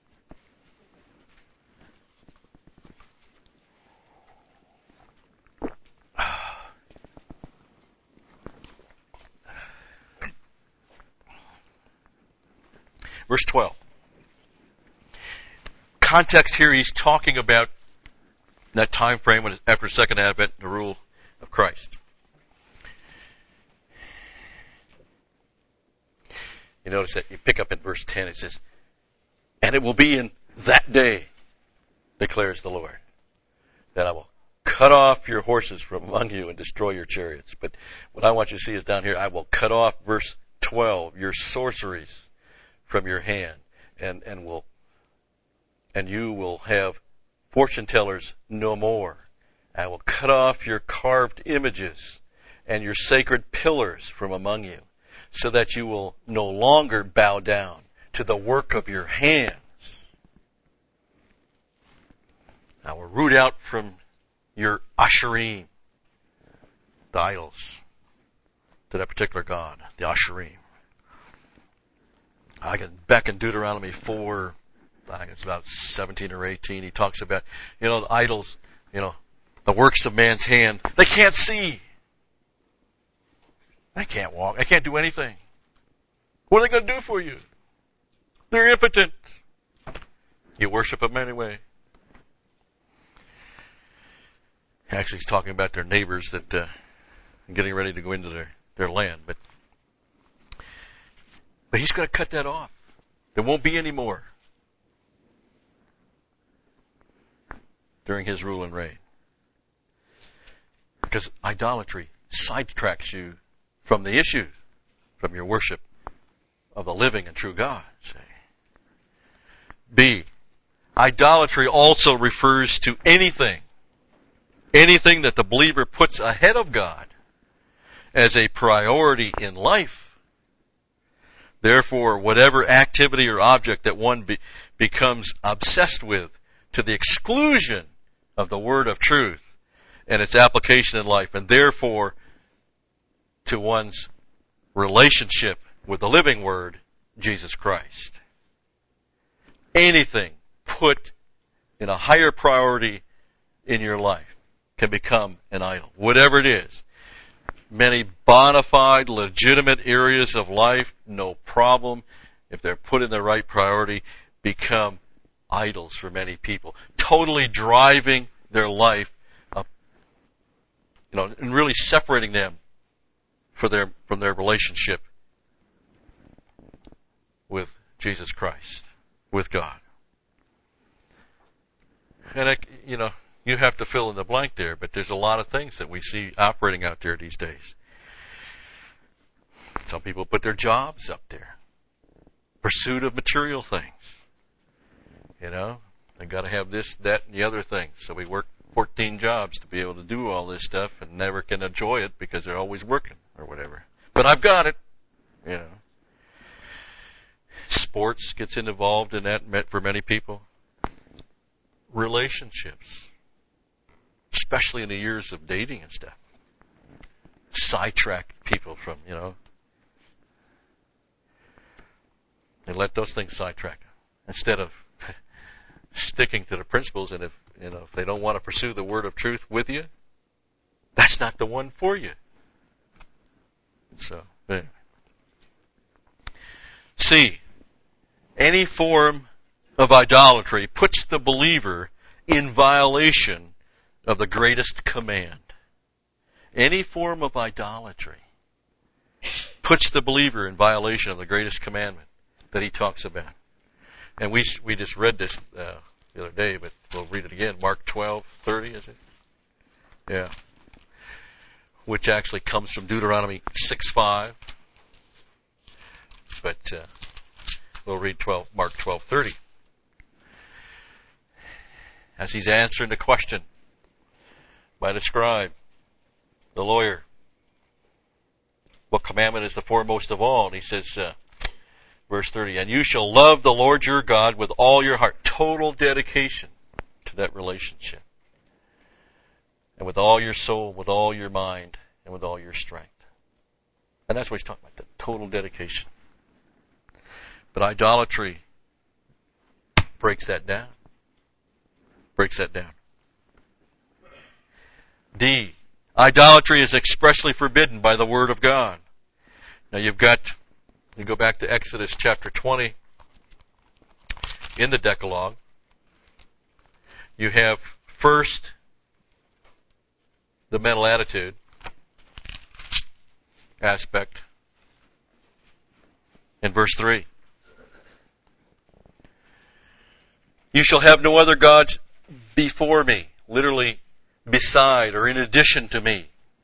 Verse 12. Context here, he's talking about that time frame when after Second Advent, the rule of Christ. You notice that you pick up in verse 10, it says, "And it will be in that day, declares the Lord, that I will cut off your horses from among you and destroy your chariots." But what I want you to see is down here, "I will cut off," verse 12, "your sorceries from your hand, and you will have fortune tellers no more. I will cut off your carved images and your sacred pillars from among you, so that you will no longer bow down to the work of your hands. I will root out from your Asherim," the idols, to that particular god, the Asherim. Back in Deuteronomy 4, I think it's about 17 or 18, he talks about, the idols, the works of man's hand. They can't see. They can't walk. They can't do anything. What are they going to do for you? They're impotent. You worship them anyway. Actually, he's talking about their neighbors that getting ready to go into their land. But But he's going to cut that off. There won't be any more during his rule and reign. Because idolatry sidetracks you from the issue, from your worship of the living and true God. See? B, idolatry also refers to anything that the believer puts ahead of God as a priority in life. Therefore, whatever activity or object that one becomes obsessed with to the exclusion of the word of truth and its application in life, and therefore to one's relationship with the living word, Jesus Christ. Anything put in a higher priority in your life can become an idol, whatever it is. Many bona fide, legitimate areas of life, no problem, if they're put in the right priority, become idols for many people, totally driving their life up, and really separating them from their relationship with Jesus Christ, with God. And you have to fill in the blank there, but there's a lot of things that we see operating out there these days. Some people put their jobs up there. Pursuit of material things. They got to have this, that, and the other thing. So we work 14 jobs to be able to do all this stuff and never can enjoy it because they're always working or whatever. But I've got it. Sports gets involved in that for many people. Relationships. Especially in the years of dating and stuff. Sidetrack people from, and let those things sidetrack them. Instead of sticking to the principles, and if they don't want to pursue the word of truth with you, that's not the one for you. So, anyway. C, any form of idolatry puts the believer in violation of the greatest command. Any form of idolatry puts the believer in violation of the greatest commandment that he talks about. And we just read this the other day, but we'll read it again. Mark 12:30, is it? Yeah. Which actually comes from Deuteronomy 6:5. But we'll read Mark 12:30. As he's answering the question by the scribe, the lawyer, what commandment is the foremost of all? And he says, verse 30, and you shall love the Lord your God with all your heart. Total dedication to that relationship. And with all your soul, with all your mind, and with all your strength. And that's what he's talking about, the total dedication. But idolatry breaks that down. D, idolatry is expressly forbidden by the Word of God. Now you go back to Exodus chapter 20 in the Decalogue. You have first the mental attitude aspect in verse 3. You shall have no other gods before me, literally beside or in addition to me.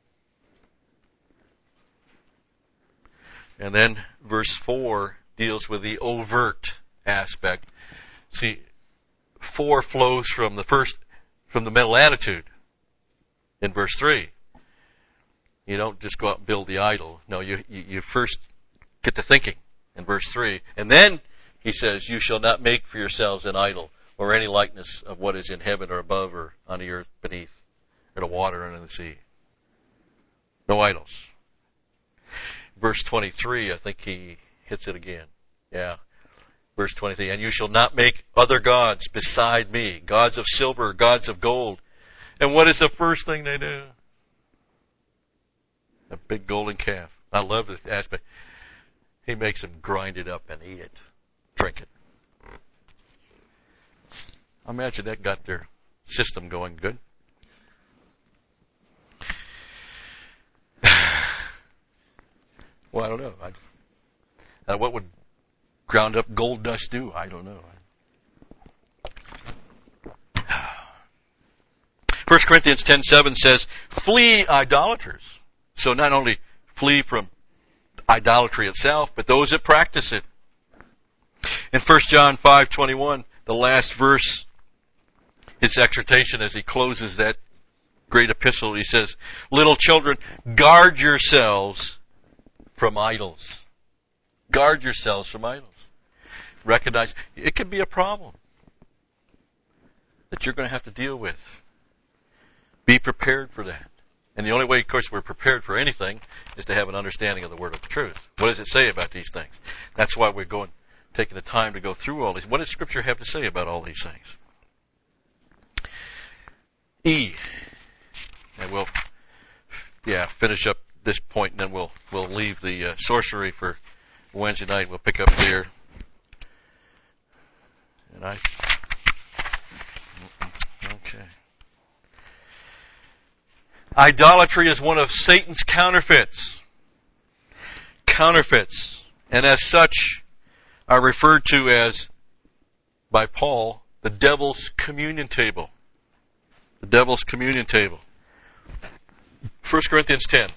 And then verse 4 deals with the overt aspect. See, 4 flows from the mental attitude in verse 3. You don't just go out and build the idol. No, you first get to thinking in verse 3. And then he says, you shall not make for yourselves an idol or any likeness of what is in heaven or above or on the earth beneath or the water and in the sea. No idols. Verse 23, I think he hits it again. Yeah. Verse 23, and you shall not make other gods beside me, gods of silver, gods of gold. And what is the first thing they do? A big golden calf. I love this aspect. He makes them grind it up and eat it, drink it. I imagine that got their system going good. Well, I don't know. What would ground up gold dust do? I don't know. 1 Corinthians 10:7 says, flee idolaters. So not only flee from idolatry itself, but those that practice it. In 1 John 5:21, the last verse, his exhortation as he closes that great epistle, he says, little children, guard yourselves from idols. Guard yourselves from idols. Recognize it could be a problem that you're going to have to deal with. Be prepared for that. And the only way, of course, we're prepared for anything is to have an understanding of the word of the truth. What does it say about these things? That's why we're taking the time to go through all these. What does Scripture have to say about all these things? E. And we'll, finish up this point, and then we'll leave the sorcery for Wednesday night. We'll pick up there. Okay. Idolatry is one of Satan's counterfeits. Counterfeits. And as such, are referred to as, by Paul, the devil's communion table. The devil's communion table. 1 Corinthians 10.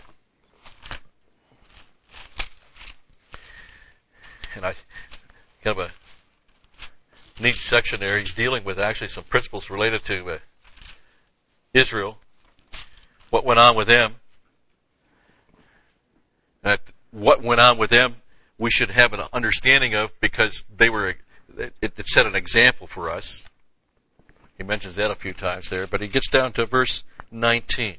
And I kind of a neat section there. He's dealing with actually some principles related to Israel. What went on with them. What went on with them, we should have an understanding of because it set an example for us. He mentions that a few times there, but he gets down to verse 19.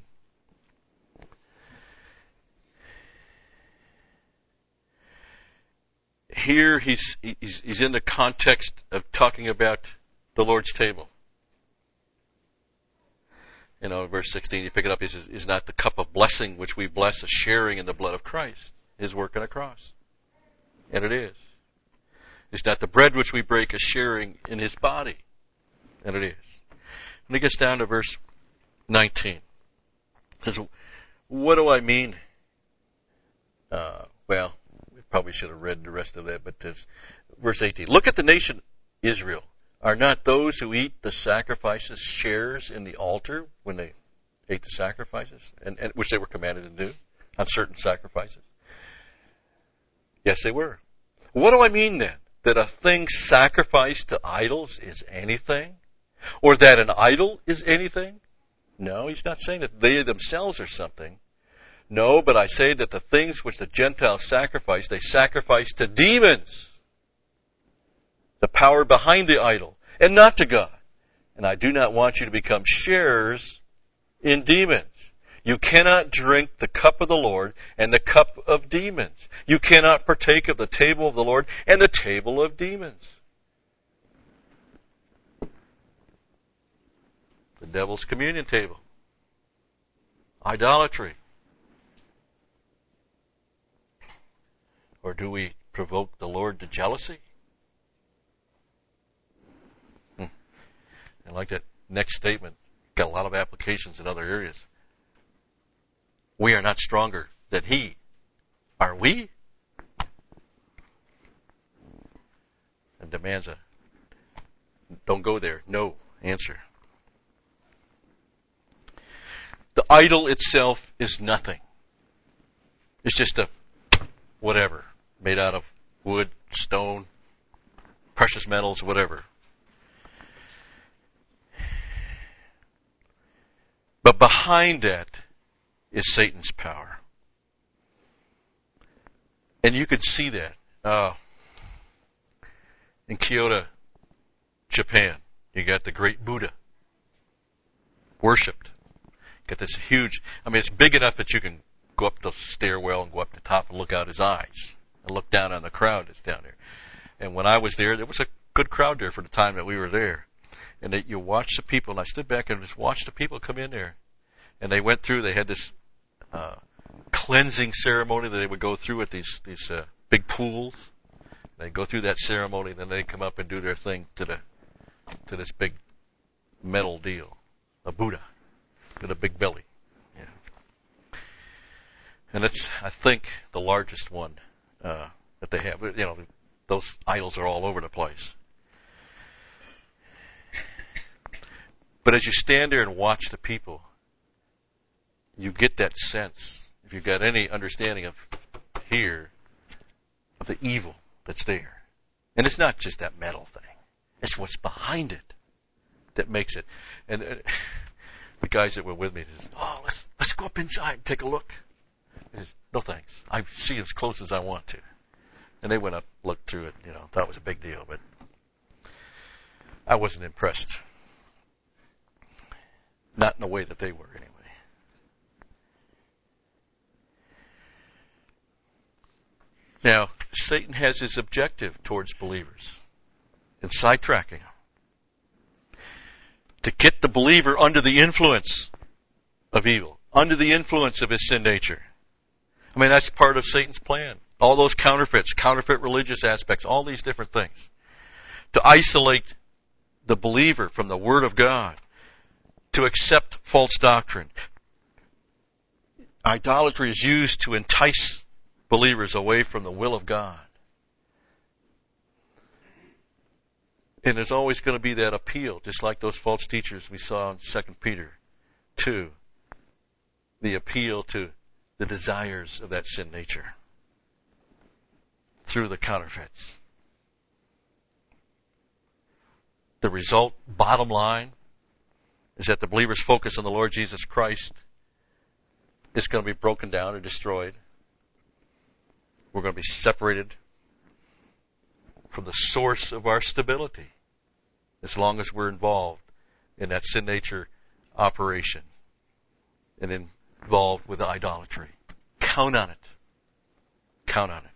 Here he's in the context of talking about the Lord's table. Verse 16, you pick it up, he says, is not the cup of blessing which we bless a sharing in the blood of Christ, his work on the cross. And it is. It's not the bread which we break a sharing in his body. And it is. And he gets down to verse 19. It says, what do I mean? We probably should have read the rest of that, but verse 18. Look at the nation Israel. Are not those who eat the sacrifices shares in the altar when they ate the sacrifices, and which they were commanded to do on certain sacrifices? Yes, they were. What do I mean then? That a thing sacrificed to idols is anything? Or that an idol is anything? No, he's not saying that they themselves are something. No, but I say that the things which the Gentiles sacrifice, they sacrifice to demons. The power behind the idol, and not to God. And I do not want you to become sharers in demons. You cannot drink the cup of the Lord and the cup of demons. You cannot partake of the table of the Lord and the table of demons. The devil's communion table. Idolatry. Or do we provoke the Lord to jealousy? I like that next statement. Got a lot of applications in other areas. We are not stronger than he. Are we? And demands a don't go there. No answer. The idol itself is nothing. It's just a whatever, made out of wood, stone, precious metals, whatever. But behind that is Satan's power. And you could see that. In Kyoto, Japan, you got the great Buddha. Worshipped. Got this huge, it's big enough that you can go up the stairwell and go up the top and look out his eyes. And look down on the crowd that's down there. And when I was there was a good crowd there for the time that we were there. And you watch the people, and I stood back and just watched the people come in there. And they went through, they had this cleansing ceremony that they would go through at these big pools. They'd go through that ceremony, and then they'd come up and do their thing to this big metal deal. A Buddha with a big belly. Yeah. And it's, I think, the largest one that they have. Those idols are all over the place. But as you stand there and watch the people, you get that sense, if you've got any understanding of the evil that's there. And it's not just that metal thing. It's what's behind it that makes it. And the guys that were with me said, let's go up inside and take a look. I said, no thanks. I see as close as I want to. And they went up, looked through it, thought it was a big deal, but I wasn't impressed. Not in the way that they were, anyway. Now, Satan has his objective towards believers in sidetracking them. To get the believer under the influence of evil, under the influence of his sin nature. I mean, that's part of Satan's plan. All those counterfeit religious aspects, all these different things. To isolate the believer from the Word of God. To accept false doctrine. Idolatry is used to entice believers away from the will of God. And there's always going to be that appeal, just like those false teachers we saw in 2 Peter 2. The appeal to the desires of that sin nature through the counterfeits. The result, bottom line, is that the believer's focus on the Lord Jesus Christ is going to be broken down or destroyed. We're going to be separated from the source of our stability as long as we're involved in that sin nature operation and involved with idolatry. Count on it. Count on it.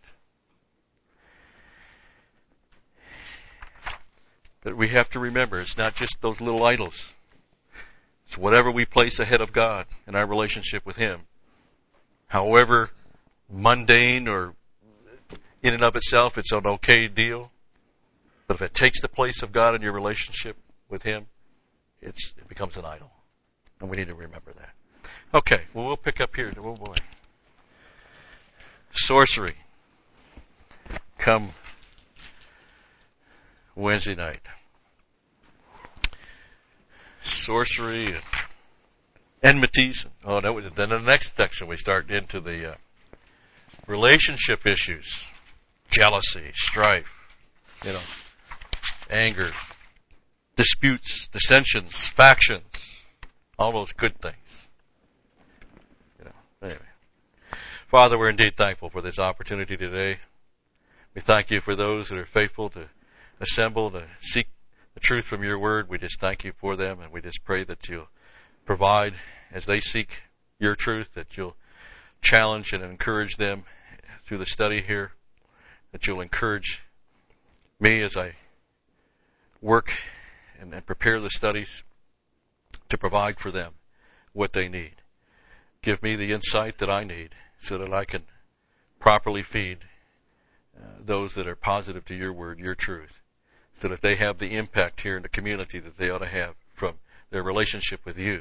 But we have to remember, it's not just those little idols. It's whatever we place ahead of God in our relationship with Him. However mundane or in and of itself, it's an okay deal. But if it takes the place of God in your relationship with Him, it becomes an idol. And we need to remember that. Okay, well, we'll pick up here. Oh, boy. Sorcery. Come Wednesday night. Sorcery and enmities. Then the next section we start into the relationship issues. Jealousy, strife, anger, disputes, dissensions, factions, all those good things. Anyway. Father, we're indeed thankful for this opportunity today. We thank you for those that are faithful to assemble, to seek the truth from your word. We just thank you for them, and we just pray that you'll provide as they seek your truth, that you'll challenge and encourage them through the study here, that you'll encourage me as I work and prepare the studies to provide for them what they need. Give me the insight that I need so that I can properly feed those that are positive to your word, your truth, so that they have the impact here in the community that they ought to have from their relationship with you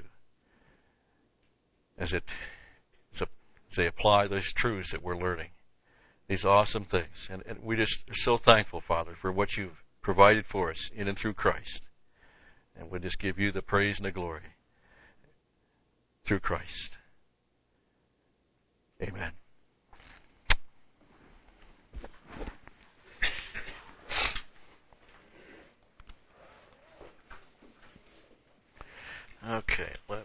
as they apply those truths that we're learning. These awesome things. And we just are so thankful, Father, for what you've provided for us in and through Christ. And we just give you the praise and the glory through Christ. Amen. Okay,